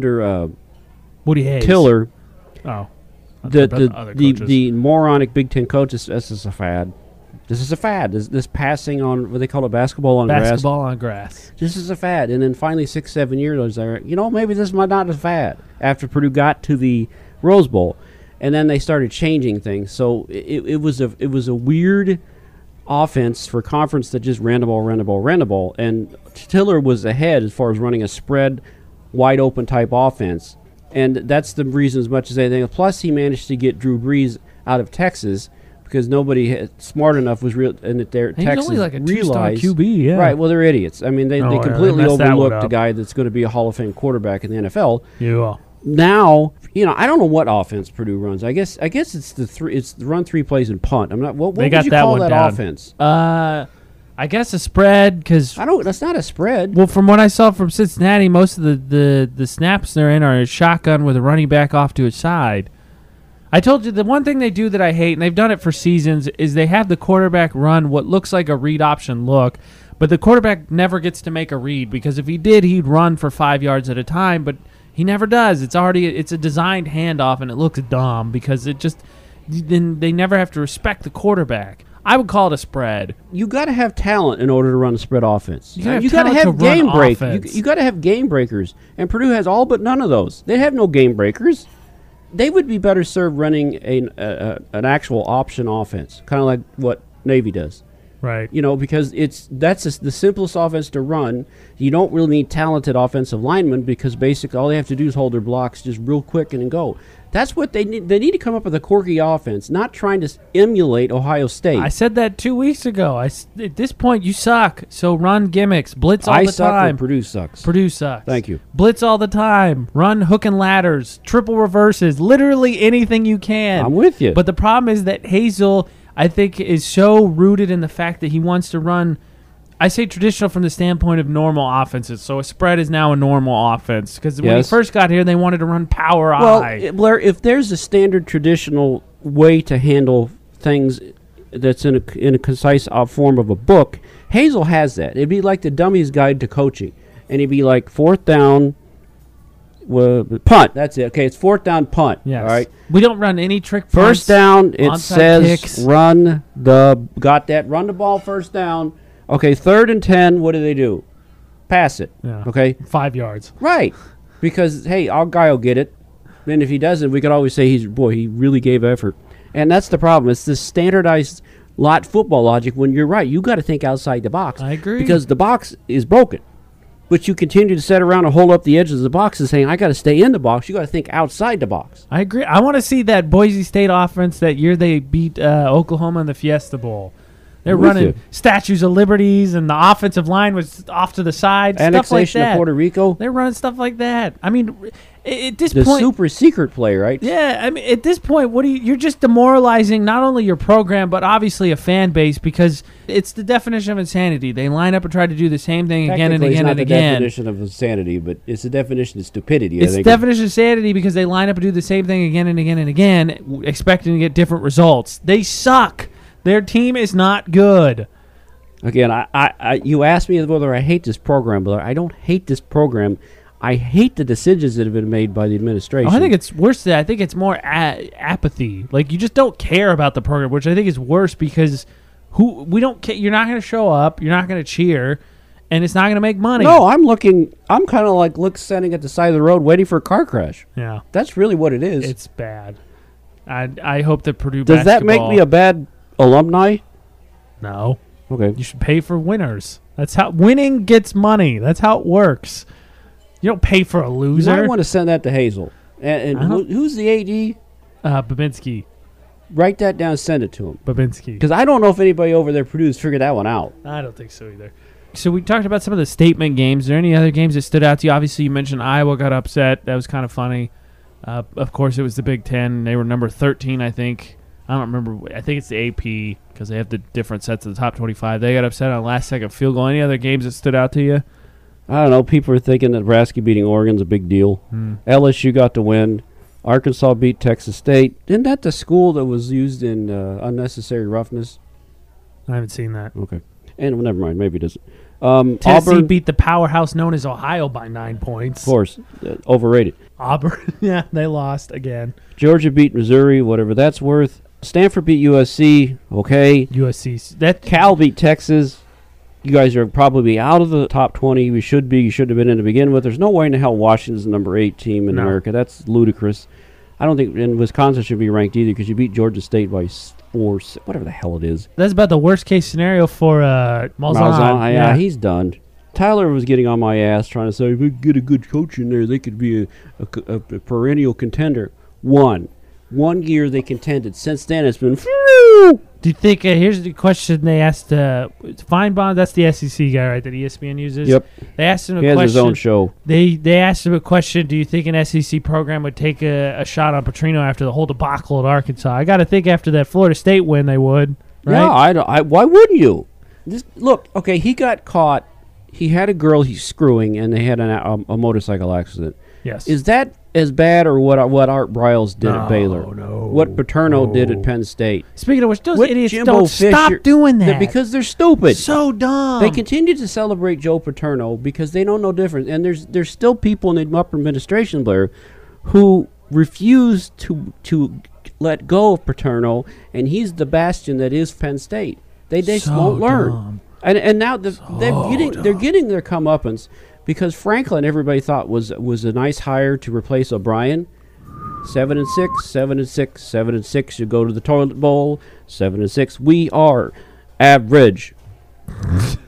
Woody Hayes. Tiller, the the moronic Big Ten coaches, this is a fad. This is a fad. This passing on, what they call it, basketball on grass. Basketball on grass. This is a fad. And then finally 6-7 years later, maybe this might not be a fad after Purdue got to the Rose Bowl. And then they started changing things. So it was a weird offense for conference that just ran the ball. And Tiller was ahead as far as running a spread, wide open type offense. And that's the reason as much as anything. Plus, he managed to get Drew Brees out of Texas because nobody smart enough was real, and that Texas only like a realized QB, yeah. Right. Well, they're idiots. I mean, they completely overlooked a guy that's going to be a Hall of Fame quarterback in the NFL. Yeah. Now, I don't know what offense Purdue runs. I guess it's the run, 3 plays, and punt. I'm not. What would you call that offense? I guess a spread because That's not a spread. Well, from what I saw from Cincinnati, most of the snaps they're in are a shotgun with a running back off to his side. I told you the one thing they do that I hate, and they've done it for seasons, is they have the quarterback run what looks like a read option look, but the quarterback never gets to make a read because if he did, he'd run for 5 yards at a time, but he never does. It's a designed handoff, and it looks dumb because then they never have to respect the quarterback. I would call it a spread. You got to have talent in order to run a spread offense. You got to have game breakers. You got to have game breakers, and Purdue has all but none of those. They have no game breakers. They would be better served running an actual option offense, kind of like what Navy does. Right. Because that's the simplest offense to run. You don't really need talented offensive linemen because basically all they have to do is hold their blocks just real quick and go. That's what they need. They need to come up with a quirky offense, not trying to emulate Ohio State. I said that 2 weeks ago. At this point, you suck. So run gimmicks, blitz all I the suck time. or Purdue sucks. Purdue sucks. Thank you. Blitz all the time. Run hook and ladders, triple reverses, literally anything you can. I'm with you. But the problem is that Hazel, I think, is so rooted in the fact that he wants to run. I say traditional from the standpoint of normal offenses. So a spread is now a normal offense because when he Yes. first got here, they wanted to run power I. Blair, if there's a standard traditional way to handle things that's in a concise form of a book, Hazel has that. It'd be like the Dummy's Guide to Coaching, and he'd be like 4th down, punt. That's it. Okay, it's 4th down, punt. Yes. All right. We don't run any trick punts. First down, it onside says kicks. run the ball first down. Okay, 3rd and 10, what do? Pass it. Yeah. Okay? 5 yards. Right. Because, hey, our guy will get it. And if he doesn't, we could always say he really gave effort. And that's the problem. It's this standardized football logic when you're right. You got to think outside the box. I agree. Because the box is broken. But you continue to sit around and hold up the edges of the box and saying, I got to stay in the box. You got to think outside the box. I agree. I want to see that Boise State offense that year they beat Oklahoma in the Fiesta Bowl. They're With running you. statues of liberties, and the offensive line was off to the side. Stuff like Annexation that. of Puerto Rico. They're running stuff like that. I mean, at this The point, super secret play, right? yeah. I mean, at this point, you're just demoralizing not only your program but obviously a fan base because it's the definition of insanity. They line up and try to do the same thing again and Technically, again it's and not the again. definition of insanity, but it's the definition of stupidity. It's I think. definition of sanity because they line up and do the same thing again and again and again, expecting to get different results. They suck. Their team is not good. Again, you asked me whether I hate this program, but I don't hate this program. I hate the decisions that have been made by the administration. I think it's worse than that. I think it's more apathy. Like, you just don't care about the program, which I think is worse because we don't care. You're not going to show up. You're not going to cheer. And it's not going to make money. No, I'm kind of like standing at the side of the road waiting for a car crash. Yeah. That's really what it is. It's bad. I hope that Purdue Does that make basketball- me a bad alumni? No. Okay. You should pay for winners. That's how winning gets money. That's how it works. You don't pay for a You loser. might want to send that to Hazel. And I don't- who's the AD? Babinski. Write that down and send it to him. Babinski. Because I don't know if anybody over there Purdue's figured that one out. I don't think so either. So we talked about some of the statement games. Are there any other games that stood out to you? Obviously, you mentioned Iowa got upset. That was kind of funny. Of course, it was the Big Ten. They were number 13, I think. I don't remember. I think it's the AP because they have the different sets of the top 25. They got upset on a last-second field goal. Any other games that stood out to you? I don't know. People are thinking that Nebraska beating Oregon's a big deal. LSU got the win. Arkansas beat Texas State. Isn't that the school that was used in unnecessary roughness? I haven't seen that. Okay. And never mind. Maybe it isn't. Tennessee Auburn, beat the powerhouse known as Ohio by 9 points. of course, overrated. Auburn, yeah, they lost again. Georgia beat Missouri, whatever that's worth. Stanford beat USC. Okay. USC. That Cal beat Texas. You guys are probably out of the top 20. You should have been in to begin with. There's no way in the hell Washington's the number 8 team in No. America. That's ludicrous. I don't think and Wisconsin should be ranked either because you beat Georgia State by 4, whatever the hell it is. That's about the worst case scenario for Malzahn. Malzahn, yeah, he's done. Tyler was getting on my ass trying to say, if we could get a good coach in there, they could be a perennial contender. One year they contended. Since then, it's been... Do you think, here's the question they asked, Feinbaum, that's the SEC guy, right, that ESPN uses? Yep. They asked him a He has question. his own show. They asked him a question, do you think an SEC program would take a shot on Petrino after the whole debacle at Arkansas? I got to think after that Florida State win they would, right? Yeah, why wouldn't you? Look, okay, he got caught. He had a girl he's screwing, and they had a motorcycle accident. Yes. Is that as bad or what Art Briles did at Baylor? No. What Paterno did at Penn State? Speaking of which, those What idiots Jimbo don't stop Fisher- doing that. Because they're stupid. So dumb. They continue to celebrate Joe Paterno because they don't know difference. And there's still people in the upper administration, Blair, who refuse to let go of Paterno, and he's the bastion that is Penn State. They just So won't learn. dumb. And now they're getting their comeuppance because Franklin everybody thought was a nice hire to replace O'Brien. 7-6, 7-6, 7-6. You go to the toilet bowl. 7-6. We are average.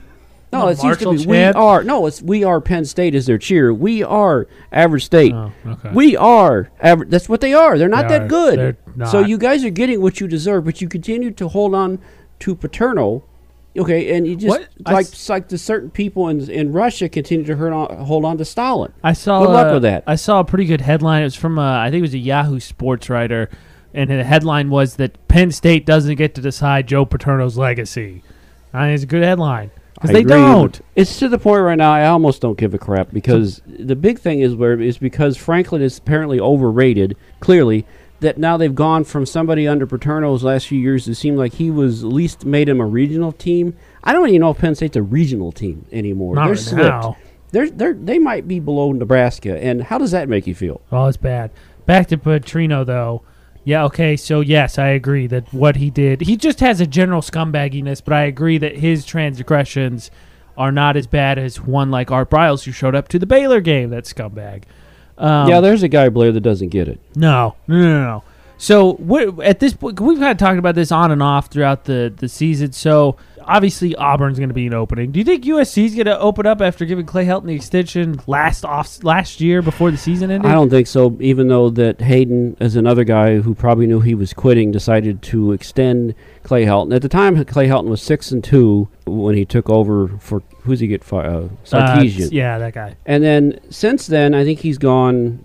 No, No, it seems to Marshall be chant? we are Penn State is their cheer. We are average state. Oh, okay. We are average. That's what they are. They're not They that are. good. They're So not. you guys are getting what you deserve, but you continue to hold on to Paterno. Okay, and you just What? it's like the certain people in Russia continue to hold on to Stalin. I saw. Good luck with that. I saw a pretty good headline. It was from I think it was a Yahoo Sports writer, and the headline was that Penn State doesn't get to decide Joe Paterno's legacy. I think it's a good headline because I they agree, don't. but it's to the point right now I almost don't give a crap because the big thing is because Franklin is apparently overrated, clearly, that now they've gone from somebody under Paterno's last few years to seem like he was at least made him a regional team. I don't even know if Penn State's a regional team anymore. Not They're right slipped. now. They might be below Nebraska, and how does that make you feel? Oh, it's bad. Back to Petrino, though. Yeah, okay, so yes, I agree that what he did, he just has a general scumbagginess, but I agree that his transgressions are not as bad as one like Art Briles who showed up to the Baylor game, that scumbag. Yeah, there's a guy, Blair, that doesn't get it. No. So at this point, we've kind of talked about this on and off throughout the season. So obviously Auburn's going to be an opening. Do you think USC's going to open up after giving Clay Helton the extension last year before the season ended? I don't think so, even though that Hayden, as another guy who probably knew he was quitting, decided to extend Clay Helton. At the time, Clay Helton was 6-2 when he took over for, who's he get fired? Sarkisian. Yeah, that guy. And then, since then, I think he's gone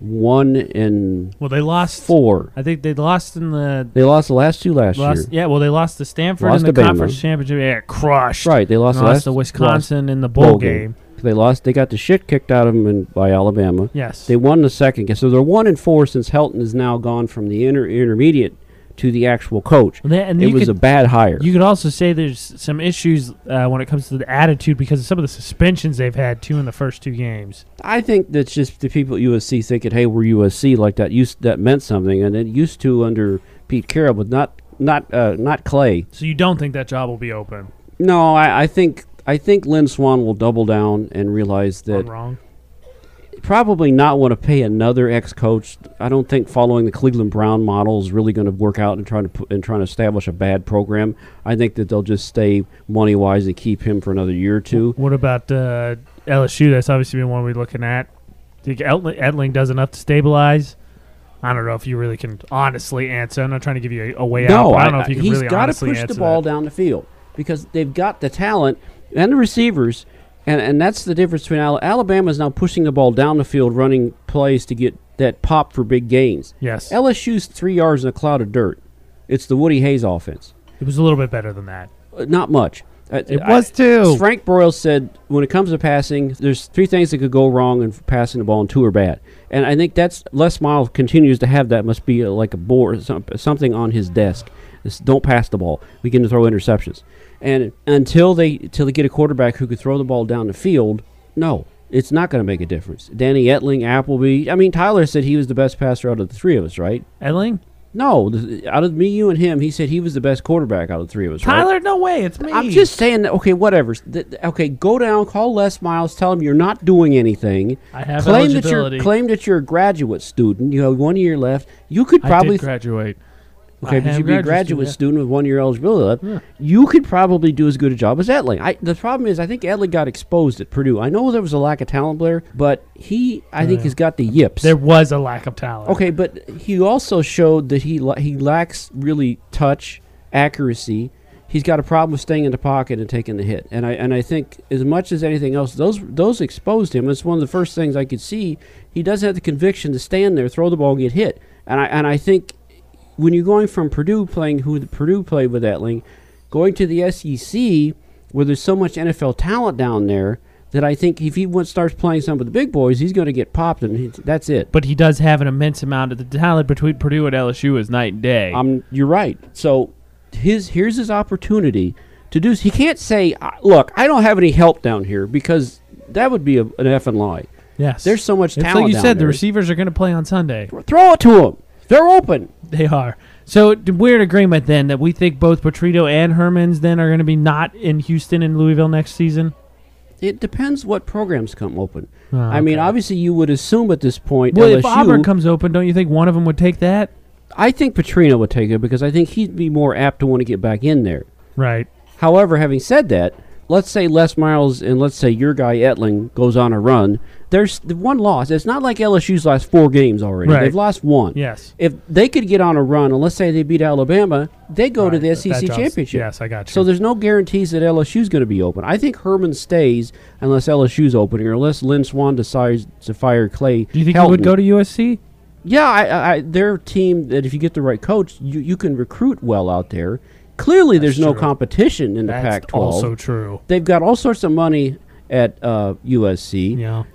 1-4. Well, they lost. I think they lost in the They lost the last two last year. Yeah, well, they lost to Stanford Lost in the to Bama. conference championship. Yeah, crushed. Right, they lost And the lost last to Wisconsin in the bowl game. They lost. They got the shit kicked out of them by Alabama. Yes. They won the second game. So they're 1-4 since Helton has now gone from the intermediate to the actual coach. And it you was a bad hire. You could also say there's some issues when it comes to the attitude because of some of the suspensions they've had, too, in the first two games. I think that's just the people at USC thinking, hey, we're USC, like that meant something. And it used to under Pete Carroll, but not Clay. So you don't think that job will be open? No, I think Lynn Swan will double down and realize that I'm wrong. probably not want to pay another ex-coach. I don't think following the Cleveland Brown model is really going to work out and trying to establish a bad program. I think that they'll just stay money-wise and keep him for another year or two. What about LSU? That's obviously been one we're looking at. Do you think Edling does enough to stabilize? I don't know if you really can honestly answer. I'm not trying to give you a way out. No, But I don't know if you can he's really got to honestly push answer the ball that. down the field because they've got the talent and the receivers, and that's the difference between Alabama is now pushing the ball down the field, running plays to get that pop for big gains. Yes. LSU's 3 yards in a cloud of dirt. It's the Woody Hayes offense. It was a little bit better than that. Not much. It was too. Frank Broyles said when it comes to passing, there's 3 things that could go wrong in passing the ball, and 2 are bad. And I think that's Les Miles continues to have that. Must be like a board, something on his desk. Don't pass the ball. We can throw interceptions. And until they get a quarterback who could throw the ball down the field, no, it's not going to make a difference. Danny Etling, Appleby. I mean, Tyler said he was the best passer out of the 3 of us, right? Edling? No, out of me, you, and him, he said he was the best quarterback out of the 3 of us, right? Tyler, no way. It's me. I'm just saying that, okay, whatever. Okay, go down, call Les Miles, tell him you're not doing anything. I have claim eligibility. claim that you're a graduate student. You have 1 year left. You could I probably did graduate. okay, I but am you'd be a graduate yeah. student with 1 year eligibility left. Yeah. You could probably do as good a job as Etling. The problem is, I think Etling got exposed at Purdue. I know there was a lack of talent, Blair, but I think has got the yips. There was a lack of talent. Okay, but he also showed that he lacks really touch, accuracy. He's got a problem with staying in the pocket and taking the hit. And I think as much as anything else, those exposed him. It's one of the first things I could see. He doesn't have the conviction to stand there, throw the ball, and get hit. And I think when you're going from Purdue playing who the Purdue played with Etling, going to the SEC where there's so much NFL talent down there, that I think if he starts playing some of the big boys, he's going to get popped, and that's it. But he does have an immense amount of the talent between Purdue and LSU is night and day. You're right. So here's his opportunity to do. He can't say, "Look, I don't have any help down here," because that would be an effing lie. Yes. There's so much it's talent. Like you down said, the there. receivers are going to play on Sunday. Throw it to them. They're open. They are. So we're in agreement then that we think both Petrino and Hermans then are going to be not in Houston and Louisville next season. It depends what programs come open. Oh, I mean, okay. obviously, you would assume at this point, Well, LSU, if Auburn comes open, don't you think one of them would take that? I think Petrino would take it because I think he'd be more apt to want to get back in there. Right. However, having said that, let's say Les Miles and let's say your guy Etling goes on a run, there's the one loss. It's not like LSU's lost 4 games already. Right. They've lost 1. Yes. If they could get on a run, and let's say they beat Alabama, they go to the Right, SEC that jumps- championship. Yes, I got you. So there's no guarantees that LSU's going to be open. I think Herman stays unless LSU's opening, or unless Lynn Swan decides to fire Clay. Do you think Helton. he would go to USC? Yeah, they're a team that if you get the right coach, you can recruit well out there. Clearly, there's no true. competition in the That's Pac-12. also true. They've got all sorts of money at USC. Yeah.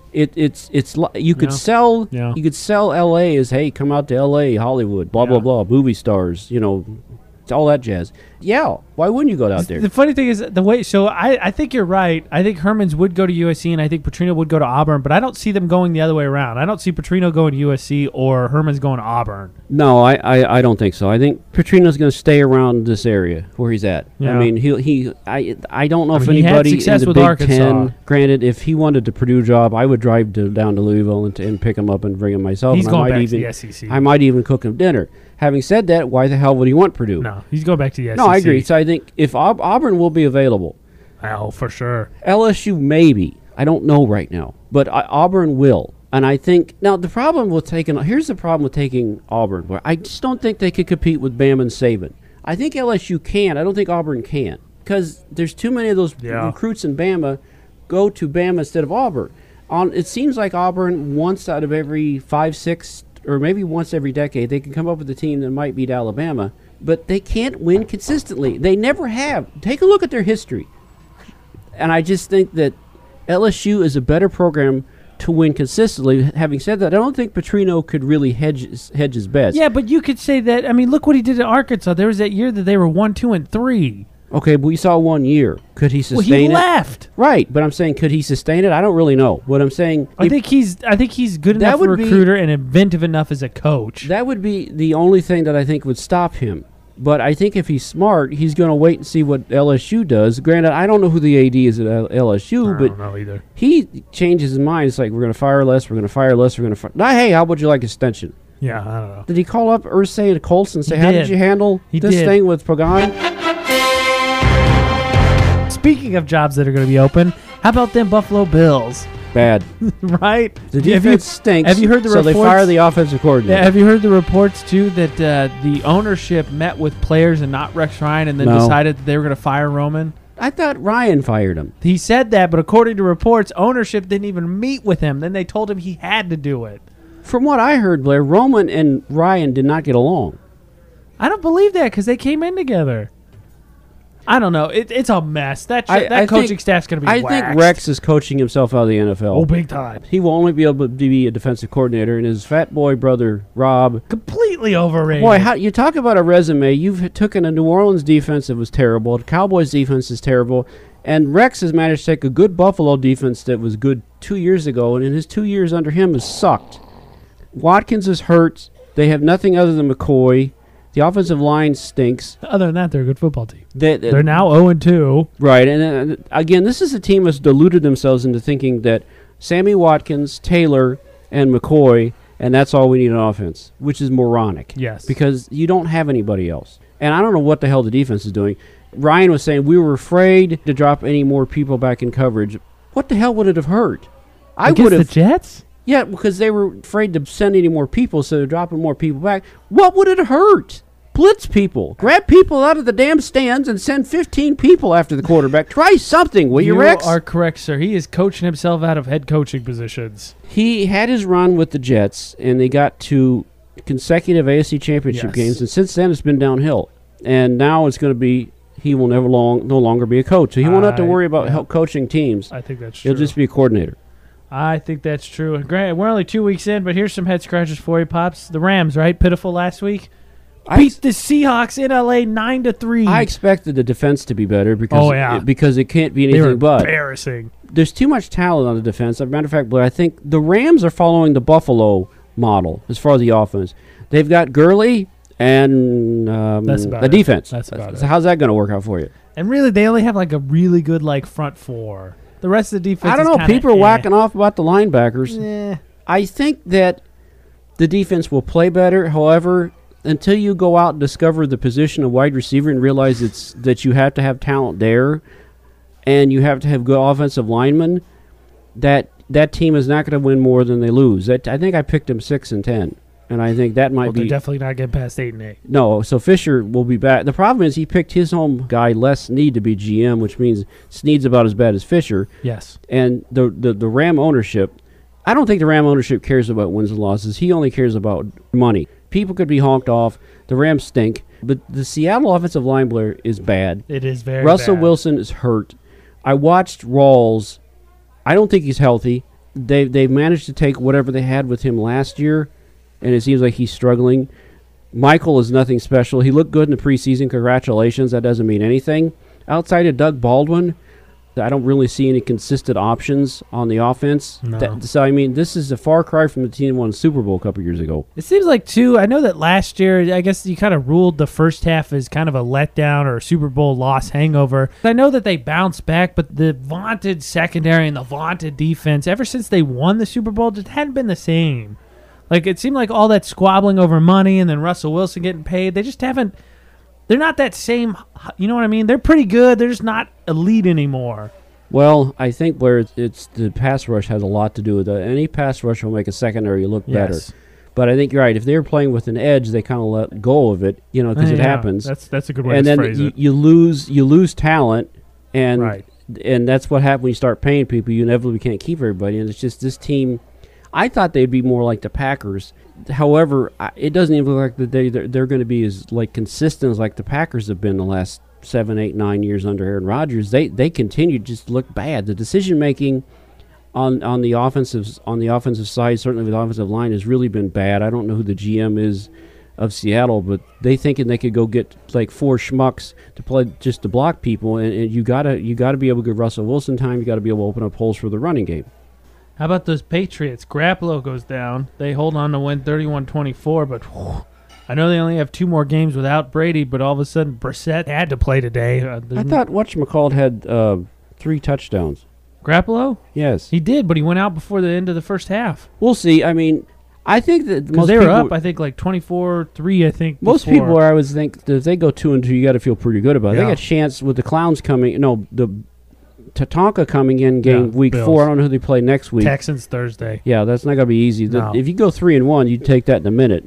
You could Yeah. sell Yeah. you could sell LA as, hey, come out to LA, Hollywood, blah blah Yeah. blah, movie stars, it's all that jazz. Yeah, why wouldn't you go out there? The funny thing is the way. So I think you're right. I think Herman's would go to USC, and I think Petrino would go to Auburn. But I don't see them going the other way around. I don't see Petrino going to USC or Herman's going to Auburn. No, I don't think so. I think Petrino's going to stay around this area where he's at. Yeah. I mean, I don't know if mean, he had anybody in success the with Big Arkansas. Ten. Granted, if he wanted the Purdue job, I would drive down to Louisville and pick him up and bring him myself. He's and going I might back to even, the SEC. I might even cook him dinner. Having said that, why the hell would he want Purdue? No, he's going back to the SEC. No, I agree. So I think if Auburn will be available, Oh, for sure. LSU maybe. I don't know right now, but Auburn will. And I think now here's the problem with taking Auburn. Where I just don't think they could compete with Bama and Saban. I think LSU can. I don't think Auburn can because there's too many of those recruits in Bama go to Bama instead of Auburn. It seems like Auburn once out of every 5, 6, or maybe once every decade they can come up with a team that might beat Alabama, but they can't win consistently. They never have. Take a look at their history. And I just think that LSU is a better program to win consistently. Having said that, I don't think Petrino could really hedge his bets. Yeah, but you could say that. I mean, look what he did at Arkansas. There was that year that they were 1, 2, and 3. Okay, but we saw 1 year. Could he sustain Well, he it? left. Right, but I'm saying, could he sustain it? I don't really know. What I'm saying, I think he's good That enough a would be- recruiter and inventive enough as a coach. that would be the only thing that I think would stop him. But I think if he's smart, he's going to wait and see what LSU does. Granted, I don't know who the AD is at LSU, I but don't know either. he changes his mind. It's like, we're going to fire less, we're going to fire less, we're going to fire. Now, hey, how would you like extension? Yeah, I don't know. Did he call up Irsay and Colts and say, He how did. did you handle He this did. thing with Pagan? Speaking of jobs that are going to be open, how about them Buffalo Bills? Bad. Right? The Have you- defense stinks. have you heard the so they reports? fire the offensive coordinator. Yeah, have you heard the reports too that the ownership met with players and not Rex Ryan, and then No. decided that they were going to fire Roman? I thought Ryan fired him. He said that, but according to reports, ownership didn't even meet with him. Then they told him he had to do it. From what I heard, Blair, Roman and Ryan did not get along. I don't believe that because they came in together. I don't know. It's a mess. That coaching think- staff's going to be I waxed. think Rex is coaching himself out of the NFL. Oh, big time. He will only be able to be a defensive coordinator, and his fat boy brother, Rob. Completely overrated. Boy, how you talk about a resume. You've taken a New Orleans defense that was terrible. The Cowboys defense is terrible. And Rex has managed to take a good Buffalo defense that was good 2 years ago, and in his 2 years under him has sucked. Watkins is hurt. They have nothing other than McCoy. The offensive line stinks. Other than that, they're a good football team. They're They're now 0-2. right, and again, this is a team that's deluded themselves into thinking that Sammy Watkins, Taylor, and McCoy, and that's all we need on offense, which is moronic. Yes. Because you don't have anybody else. And I don't know what the hell the defense is doing. Ryan was saying we were afraid to drop any more people back in coverage. What the hell would it have hurt? I Against would the have. Jets? Yeah, because they were afraid to send any more people, so they're dropping more people back. What would it hurt? Blitz people. Grab people out of the damn stands and send 15 people after the quarterback. Try something, will you, Rex? are correct, sir. He is coaching himself out of head coaching positions. He had his run with the Jets, and they got to consecutive AFC championship Yes. games, and since then it's been downhill. And now it's going to be he will no longer be a coach, so he won't have to worry about coaching teams. I think that's true. He'll just be a coordinator. I think that's true. Great. We're only 2 weeks in, but here's some head scratchers for you, Pops. The Rams, right? Pitiful last week. Beat the Seahawks in LA 9-3. I expected the defense to be better because because it can't be they were anything but. embarrassing. There's too much talent on the defense. As a matter of fact, Blair, I think the Rams are following the Buffalo model as far as the offense. They've got Gurley and That's about the it. defense. That's about so it. how's that going to work out for you? And really, they only have like a really good front four. The rest of the defense I don't is know. kinda People are whacking off about the linebackers. Eh. I think that the defense will play better. However, until you go out and discover the position of wide receiver and realize that you have to have talent there, and you have to have good offensive linemen, that team is not going to win more than they lose. I think I picked them 6-10, and I think that might They're be definitely not getting past 8-8. no. So Fisher will be back. The problem is he picked his home guy Les Snead to be GM, which means Snead's about as bad as Fisher. Yes. And the Ram ownership, I don't think the Ram ownership cares about wins and losses. He only cares about money. People could be honked off. The Rams stink, but the Seattle offensive line, Blair, is bad. It is very Russell bad. Wilson is hurt. I watched Rawls. I don't think he's healthy. They've managed to take whatever they had with him last year, and it seems like he's struggling. Michael is nothing special. He looked good in the preseason. Congratulations. That doesn't mean anything. Outside of Doug Baldwin, I don't really see any consistent options on the offense. No. So, I mean, this is a far cry from the team that won the Super Bowl a couple years ago. It seems like, too, I know that last year, I guess you kind of ruled the first half as kind of a letdown or a Super Bowl loss hangover. I know that they bounced back, but the vaunted secondary and the vaunted defense, ever since they won the Super Bowl, just hadn't been the same. Like, it seemed like all that squabbling over money and then Russell Wilson getting paid, they just haven't. They're not that same, you know what I mean? They're pretty good. They're just not elite anymore. Well, I think where it's the pass rush has a lot to do with it. Any pass rush will make a secondary look better. But I think you're right. If they were playing with an edge, they kind of let go of it, because it happens. That's a good way and to then phrase it. you lose talent, and Right. and that's what happens when you start paying people. You inevitably can't keep everybody, and it's just this team. I thought they'd be more like the Packers. However, it doesn't even look like that they're going to be as like consistent as like the Packers have been the last 7, 8, 9 years under Aaron Rodgers. They continue to just look bad. The decision making on the offensive side, certainly with the offensive line, has really been bad. I don't know who the GM is of Seattle, but they thinking they could go get like 4 schmucks to play just to block people, and you gotta be able to give Russell Wilson time. You got to be able to open up holes for the running game. How about those Patriots? Garoppolo goes down. They hold on to win 31-24, but whew, I know they only have 2 more games without Brady, but all of a sudden Brissett had to play today. I thought whatchamacallit had 3 touchdowns. Garoppolo? Yes. He did, but he went out before the end of the first half. We'll see. I mean, I think that Because most they were people, up, I think, like 24-3, I think. most before. people, I would think, that if they go 2-2, you got to feel pretty good about it. Yeah. They got a chance with the Clowns coming. No, the Tatanka coming in Yeah, week Bills. 4. I don't know who they play next week. Texans Thursday. Yeah, that's not going to be easy. No. If you go 3-1, you take that in a minute.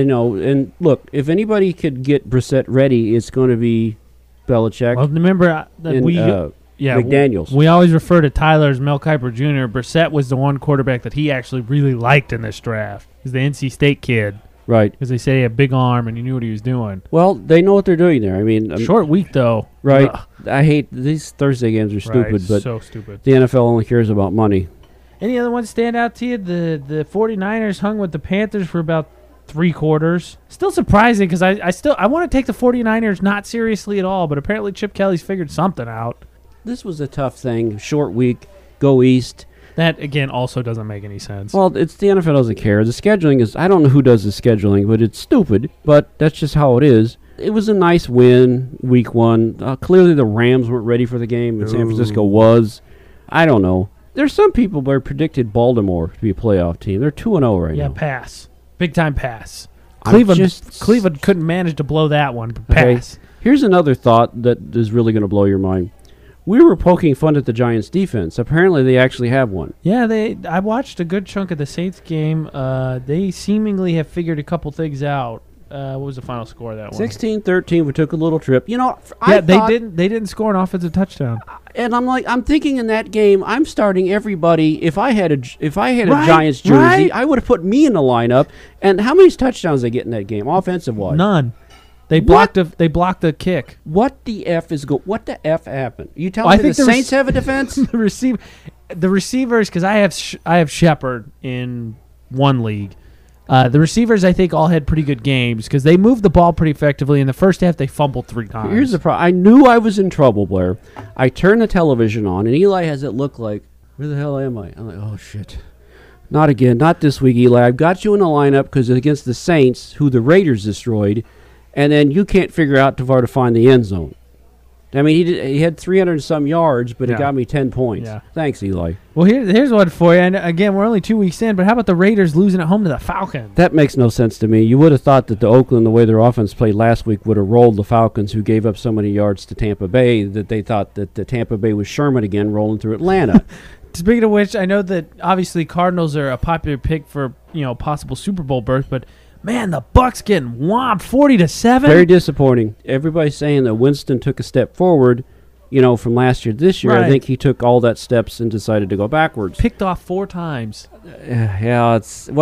And look, if anybody could get Brissett ready, it's going to be Belichick Well, remember that and McDaniels. We always refer to Tyler as Mel Kiper Jr. Brissett was the one quarterback that he actually really liked in this draft. He's the NC State kid. Right. Because they say he had a big arm and he knew what he was doing. Well, they know what they're doing there. I mean, Short week, though. right. Ugh. I hate these Thursday games are stupid, Right, but so stupid. the NFL only cares about money. Any other ones stand out to you? The 49ers hung with the Panthers for about 3 quarters. Still surprising because I want to take the 49ers not seriously at all, but apparently Chip Kelly's figured something out. This was a tough thing. Short week. Go east. That, again, also doesn't make any sense. Well, it's the NFL doesn't care. The scheduling is, I don't know who does the scheduling, but it's stupid. But that's just how it is. It was a nice win, week 1. Clearly the Rams weren't ready for the game, and San Francisco was. I don't know. There's some people that predicted Baltimore to be a playoff team. They're 2-0 right yeah, now. pass. Big time pass. I'm Cleveland couldn't manage to blow that one, but Okay. pass. Here's another thought that is really going to blow your mind. We were poking fun at the Giants' defense. Apparently, they actually have one. Yeah, I watched a good chunk of the Saints game. They seemingly have figured a couple things out. What was the final score of that one? 16-13. We took a little trip. You know, Yeah, they didn't score an offensive touchdown. And I'm thinking in that game, I'm starting everybody. If I had a Right, Giants jersey, right. I would have put me in the lineup. And how many touchdowns they get in that game, offensive wise? None. They What? blocked the kick. What the F happened? You telling I me the think the Saints have a defense? the receivers, because I have Shepard in one league. The receivers, I think, all had pretty good games because they moved the ball pretty effectively. In the first half, they fumbled 3 times. Here's the problem. I knew I was in trouble, Blair. I turned the television on, and Eli has it look like, where the hell am I? I'm like, oh, shit. Not again. Not this week, Eli. I've got you in the lineup because it's against the Saints, who the Raiders destroyed, and then you can't figure out where to find the end zone. I mean, he had 300 and some yards, but Yeah. it got me 10 points. Yeah. Thanks, Eli. Well, here's one for you. And again, we're only 2 weeks in, but how about the Raiders losing at home to the Falcons? That makes no sense to me. You would have thought that the Oakland, the way their offense played last week, would have rolled the Falcons, who gave up so many yards to Tampa Bay, that they thought that the Tampa Bay was Sherman again rolling through Atlanta. Speaking of which, I know that obviously Cardinals are a popular pick for possible Super Bowl berth, but man, the Bucs getting whomped 40-7. Very disappointing. Everybody's saying that Winston took a step forward, from last year to this year. Right. I think he took all that steps and decided to go backwards. Picked off 4 times. Yeah,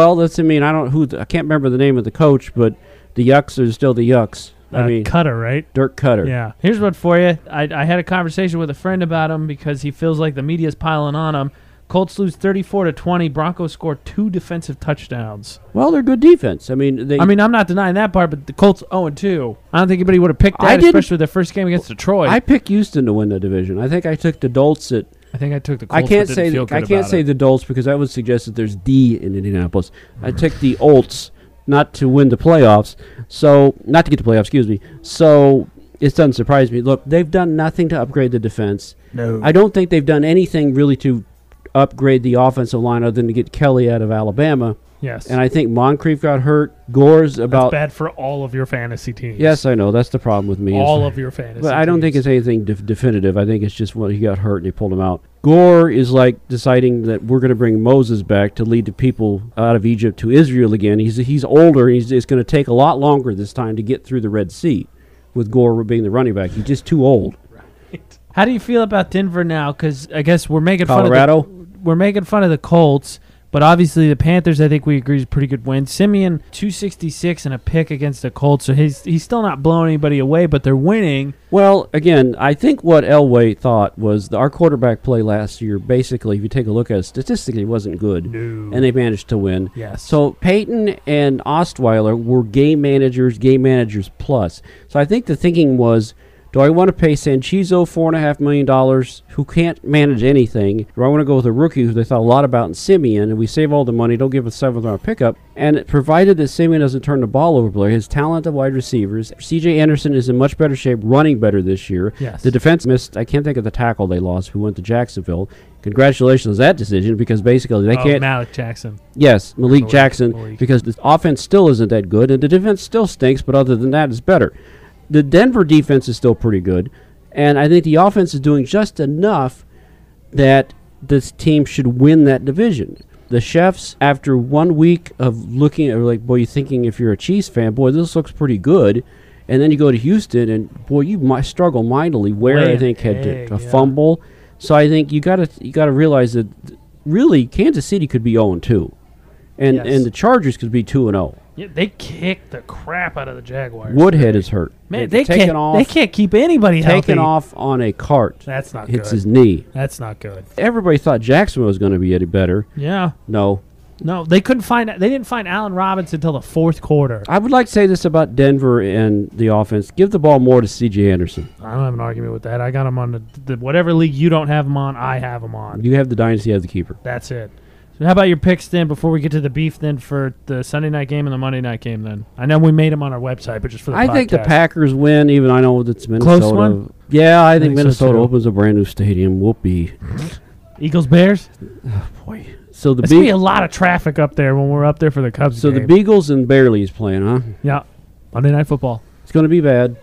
I can't remember the name of the coach, but the Yucks are still the Yucks. Cutter, right? Dirk Cutter. Yeah. Here's one for you. I had a conversation with a friend about him because he feels like the media's piling on him. Colts lose 34-20. Broncos score 2 defensive touchdowns. Well, they're good defense. I'm not denying that part, but the Colts 0-2. I don't think anybody would have picked that, especially their first game against Detroit. I picked Houston to win the division. I think I took the Dolts at. I think I took the Colts. I can't say the Dolts because that would suggest that there's D in Indianapolis. I took the Olts not to win the playoffs, so not to get the playoffs. Excuse me. So it doesn't surprise me. Look, they've done nothing to upgrade the defense. No, I don't think they've done anything really to upgrade the offensive line other than to get Kelly out of Alabama. Yes. And I think Moncrief got hurt. Gore's about. That's bad for all of your fantasy teams. Yes, I know. That's the problem with me. All of your fantasy But I don't think it's anything definitive. I think it's just when he got hurt and they pulled him out. Gore is like deciding that we're going to bring Moses back to lead the people out of Egypt to Israel again. He's older. It's going to take a lot longer this time to get through the Red Sea with Gore being the running back. He's just too old. Right. How do you feel about Denver now? Because I guess we're making Colorado. We're making fun of the Colts, but obviously the Panthers, I think we agree, is a pretty good win. Simeon, 266 and a pick against the Colts, so he's still not blowing anybody away, but they're winning. Well, again, I think what Elway thought was our quarterback play last year, basically, if you take a look at it, statistically wasn't good, and they managed to win. Yes. So Peyton and Ostweiler were game managers plus. So I think the thinking was, do I want to pay Sanchizo $4.5 million, who can't manage anything? Do I want to go with a rookie who they thought a lot about in Simeon, and we save all the money, don't give a 7th-round pickup? And provided that Simeon doesn't turn the ball over, Blair, his talent of wide receivers, C.J. Anderson is in much better shape, running better this year. Yes. The defense missed, I can't think of the tackle they lost, who went to Jacksonville. Congratulations on that decision, because basically they can't. Malik Jackson. Yes, Malik Jackson, because the offense still isn't that good, and the defense still stinks, but other than that, it's better. The Denver defense is still pretty good, and I think the offense is doing just enough that this team should win that division. The Chefs, after 1 week of looking at, you're thinking if you're a Chiefs fan, boy, this looks pretty good. And then you go to Houston, and boy, you might struggle mightily. Where I think had a fumble, so I think you got to realize that really Kansas City could be 0-2, and the Chargers could be 2-0. Yeah, they kicked the crap out of the Jaguars. Woodhead is hurt. Man, they can't keep anybody healthy. Taken off on a cart. That's not hits good. his knee. That's not good. Everybody thought Jacksonville was going to be any better. Yeah. No, they couldn't find. They didn't find Allen Robinson until the 4th quarter. I would like to say this about Denver and the offense: give the ball more to C.J. Anderson. I don't have an argument with that. I got him on the whatever league you don't have him on. I have him on. You have the dynasty as the keeper. That's it. So how about your picks then before we get to the beef then for the Sunday night game and the Monday night game then? I know we made them on our website, but just for the podcast. I think the Packers win, even I know it's Minnesota. Close one? Yeah, I think Minnesota so opens a brand new stadium. Whoopee. Eagles, Bears? Oh, boy. So There's going to be a lot of traffic up there when we're up there for the Cubs game. So the Beagles and Bearley's playing, huh? Yeah. Monday Night Football. It's going to be bad.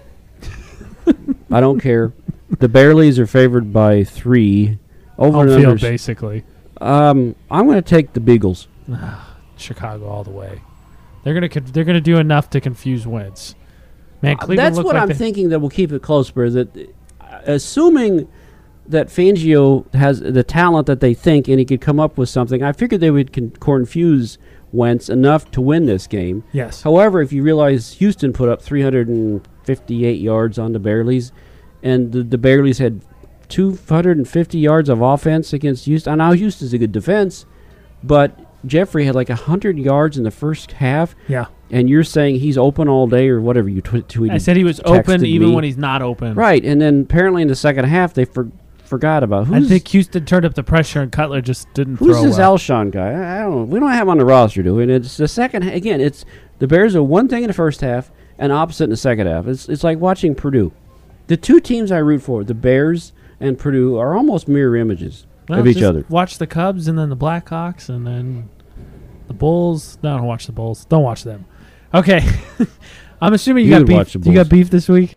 I don't care. The Bearleys are favored by 3. Over Home field, basically. I'm going to take the Beagles. Chicago all the way. They're gonna do enough to confuse Wentz. Man, Cleveland. That's what I'm thinking that will keep it close, Bear. That assuming that Fangio has the talent that they think and he could come up with something, I figured they would confuse Wentz enough to win this game. Yes. However, if you realize Houston put up 358 yards on the Bearleys, and the Bearleys had 250 yards of offense against Houston. Now Houston's a good defense, but Jeffrey had 100 yards in the first half. Yeah. And you're saying he's open all day or whatever you tweeted. I said he was open even when he's not open. Right, and then apparently in the second half they forgot about I think Houston turned up the pressure and Cutler just didn't throw Who's this Alshon guy? I don't know. We don't have him on the roster, do we? And it's the second again, it's the Bears are one thing in the first half and opposite in the second half. It's like watching Purdue. The two teams I root for, the Bears and Purdue, are almost mirror images of each just other. Watch the Cubs and then the Blackhawks and then the Bulls. No, don't watch the Bulls. Don't watch them. Okay. I'm assuming you got would watch beef. the You got Bulls. beef this week?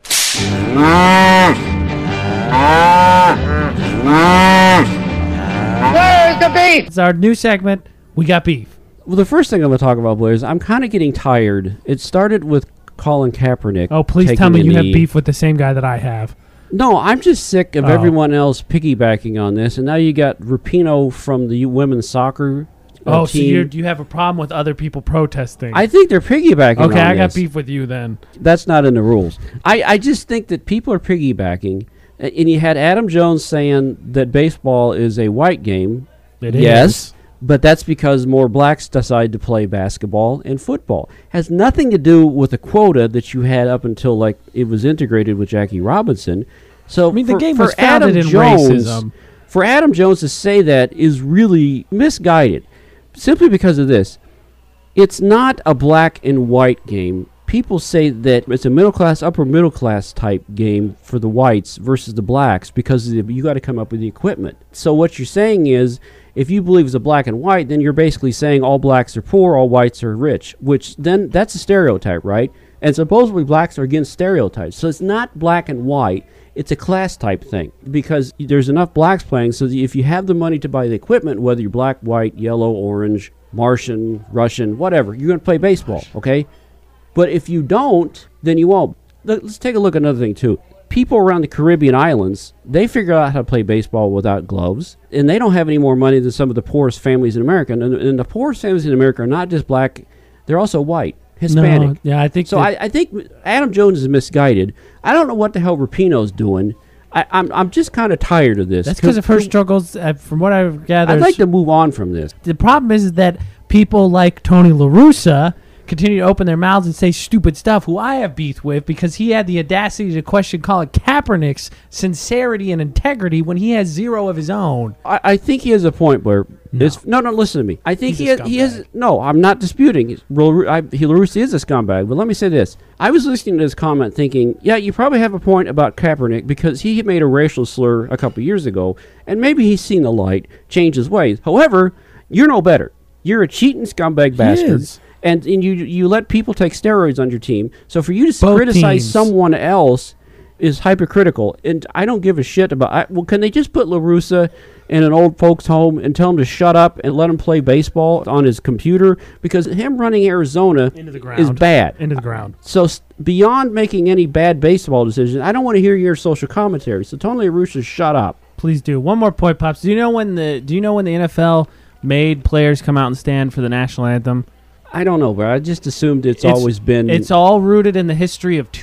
Where's the beef? It's our new segment. We got beef. Well, the first thing I'm going to talk about, Blair, is I'm kind of getting tired. It started with Colin Kaepernick. Oh, please taking tell me the you have knee. beef with the same guy that I have. No, I'm just sick of Oh. everyone else piggybacking on this, and now you got Rapinoe from the women's soccer Oh, so team. you have a problem with other people protesting? I think they're piggybacking okay, on I got this. beef with you then. That's not in the rules. I just think that people are piggybacking, and you had Adam Jones saying that baseball is a white game. It Yes. is. But that's because more blacks decide to play basketball and football. Has nothing to do with the quota that you had up until like it was integrated with Jackie Robinson. So I mean, the for, game for was founded Adam in Jones, racism. For Adam Jones to say that is really misguided, simply because of this. It's not a black and white game. People say that it's a middle class, upper middle class type game for the whites versus the blacks because you got to come up with the equipment. So what you're saying is, if you believe it's a black and white, then you're basically saying all blacks are poor, all whites are rich, which then that's a stereotype, right? And supposedly blacks are against stereotypes. So it's not black and white. It's a class type thing because there's enough blacks playing. So that if you have the money to buy the equipment, whether you're black, white, yellow, orange, Martian, Russian, whatever, you're going to play baseball, okay? But if you don't, then you won't. Let's take a look at another thing, too. People around the Caribbean islands, they figure out how to play baseball without gloves, and they don't have any more money than some of the poorest families in America. And the poorest families in America are not just black, they're also white, Hispanic. No, yeah, I think So I think Adam Jones is misguided. I don't know what the hell Rapinoe's doing. I'm just kind of tired of this. that's because of her struggles. From what I've gathered, I'd like to move on from this. the problem is that people like Tony La Russa continue to open their mouths and say stupid stuff, who I have beef with because he had the audacity to question Colin Kaepernick's sincerity and integrity when he has zero of his own. I think he has a point where No. no, listen to me. I think He's a he has. scumbag. No, I'm not disputing. LaRusse is a scumbag, but let me say this. I was listening to his comment thinking, yeah, you probably have a point about Kaepernick because he made a racial slur a couple years ago, and maybe he's seen the light, changed his ways. However, you're no better. You're a cheating scumbag bastard. is. And you let people take steroids on your team. So for you to Both criticize teams. someone else is hypocritical. And I don't give a shit about... well, can they just put LaRussa in an old folks' home and tell him to shut up and let him play baseball on his computer? Because him running Arizona Into the ground. is bad. Into the ground. So beyond making any bad baseball decisions, I don't want to hear your social commentary. So Tony LaRussa, shut up. Please do. One more point, Pops. Do you know when the NFL made players come out and stand for the national anthem? I don't know, but I just assumed it's always been... It's all rooted in the history of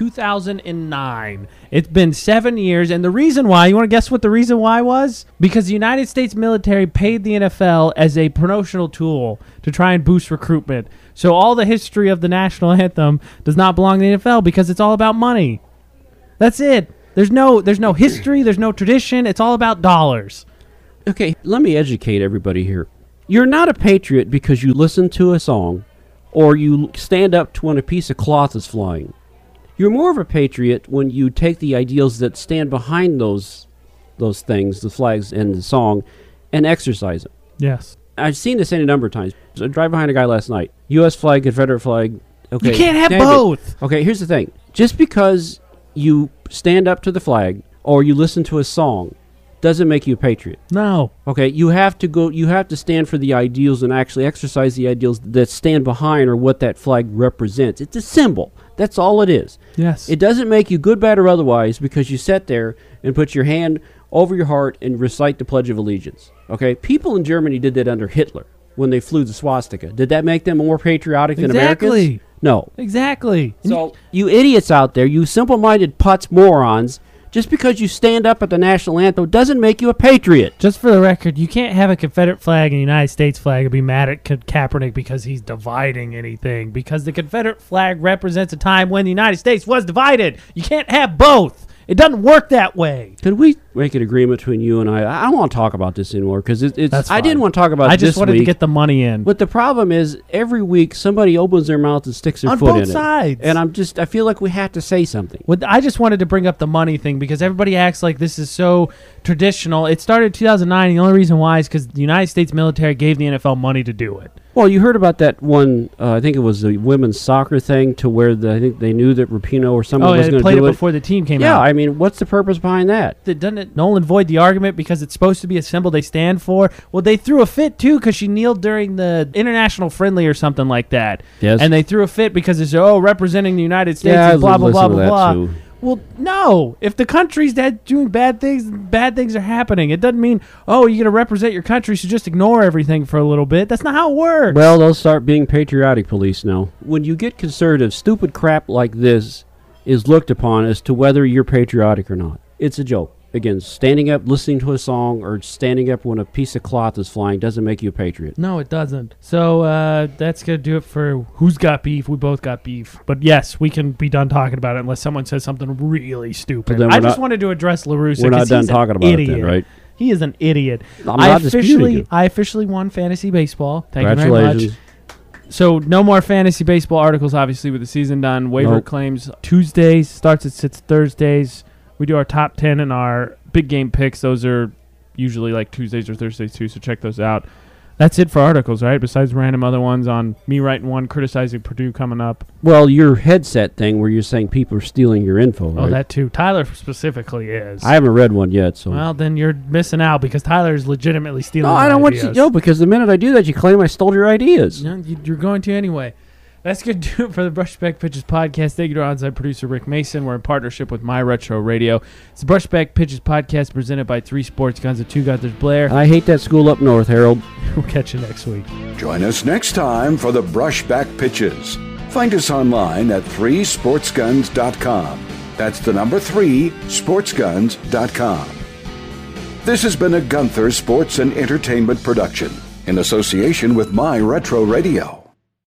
2009. It's been 7 years, and the reason why, you want to guess what the reason why was? Because the United States military paid the NFL as a promotional tool to try and boost recruitment. So all the history of the national anthem does not belong to the NFL because it's all about money. That's it. There's no history, there's no tradition. It's all about dollars. Okay, let me educate everybody here. You're not a patriot because you listen to a song or you stand up to when a piece of cloth is flying. You're more of a patriot when you take the ideals that stand behind those things, the flags and the song, and exercise them. Yes. I've seen this any number of times. I drive behind a guy last night. U.S. flag, Confederate flag. Okay, You can't have stand it. both. Okay, here's the thing. Just because you stand up to the flag or you listen to a song doesn't make you a patriot. No. Okay, you have to stand for the ideals and actually exercise the ideals that stand behind or what that flag represents. It's a symbol. That's all it is. Yes. It doesn't make you good, bad, or otherwise because you sit there and put your hand over your heart and recite the Pledge of Allegiance. Okay, people in Germany did that under Hitler when they flew the swastika. Did that make them more patriotic than Americans? Exactly. No. Exactly. So, you idiots out there, you simple-minded putz morons, just because you stand up at the national anthem doesn't make you a patriot. Just for the record, you can't have a Confederate flag and a United States flag and be mad at Kaepernick because he's dividing anything. Because the Confederate flag represents a time when the United States was divided. You can't have both. It doesn't work that way. Could we make an agreement between you and I don't want to talk about this anymore because it's. That's I fine. didn't want to talk about. I just this wanted week, to get the money in. But the problem is, every week somebody opens their mouth and sticks their On foot both in sides. it, and I feel like we have to say something. I just wanted to bring up the money thing because everybody acts like this is so traditional. It started in 2009, and the only reason why is because the United States military gave the NFL money to do it. Well, you heard about that one. I think it was the women's soccer thing, to where I think they knew that Rapinoe or someone was they going to played do it it before the team came Yeah, out. I mean, what's the purpose behind that? Doesn't it null and void the argument because it's supposed to be a symbol they stand for? Well, they threw a fit, too, because she kneeled during the international friendly or something like that. Yes. And they threw a fit because it's, representing the United States Yeah, and blah, I blah, blah, listened to blah, that, blah. too. Well, no. If the country's doing bad things are happening. It doesn't mean, you're going to represent your country, so just ignore everything for a little bit. That's not how it works. Well, they'll start being patriotic police now. When you get conservative, stupid crap like this is looked upon as to whether you're patriotic or not. It's a joke. Again, standing up, listening to a song, or standing up when a piece of cloth is flying doesn't make you a patriot. No, it doesn't. So that's going to do it for Who's Got Beef. We both got beef. But yes, we can be done talking about it unless someone says something really stupid. Then I just wanted to address LaRussa. We're not 'cause done he's an talking about it idiot. then, right? He is an idiot. I'm not disputing you. I officially won fantasy baseball. Thank you very Congratulations. much. So no more fantasy baseball articles, obviously, with the season done. Waiver Nope. claims Tuesdays, starts at 6 Thursdays. We do our top 10 and our big game picks. Those are usually like Tuesdays or Thursdays too, so check those out. That's it for articles, right? Besides random other ones on me writing one criticizing Purdue coming up. Well, your headset thing where you're saying people are stealing your info, right? Oh, that too. Tyler specifically is. I haven't read one yet, so. Well, then you're missing out because Tyler is legitimately stealing No, I my don't want you ideas. to know, because the minute I do that, you claim I stole your ideas. No, you're going to anyway. That's going to do it for the Brushback Pitches podcast. Thank you to our onside producer, Rick Mason. We're in partnership with My Retro Radio. It's the Brushback Pitches podcast presented by 3 Sports Guns and 2 Gunther's Blair. I hate that school up north, Harold. We'll catch you next week. Join us next time for the Brushback Pitches. Find us online at 3sportsguns.com. That's the number 3, sportsguns.com. This has been a Gunther Sports and Entertainment production in association with My Retro Radio.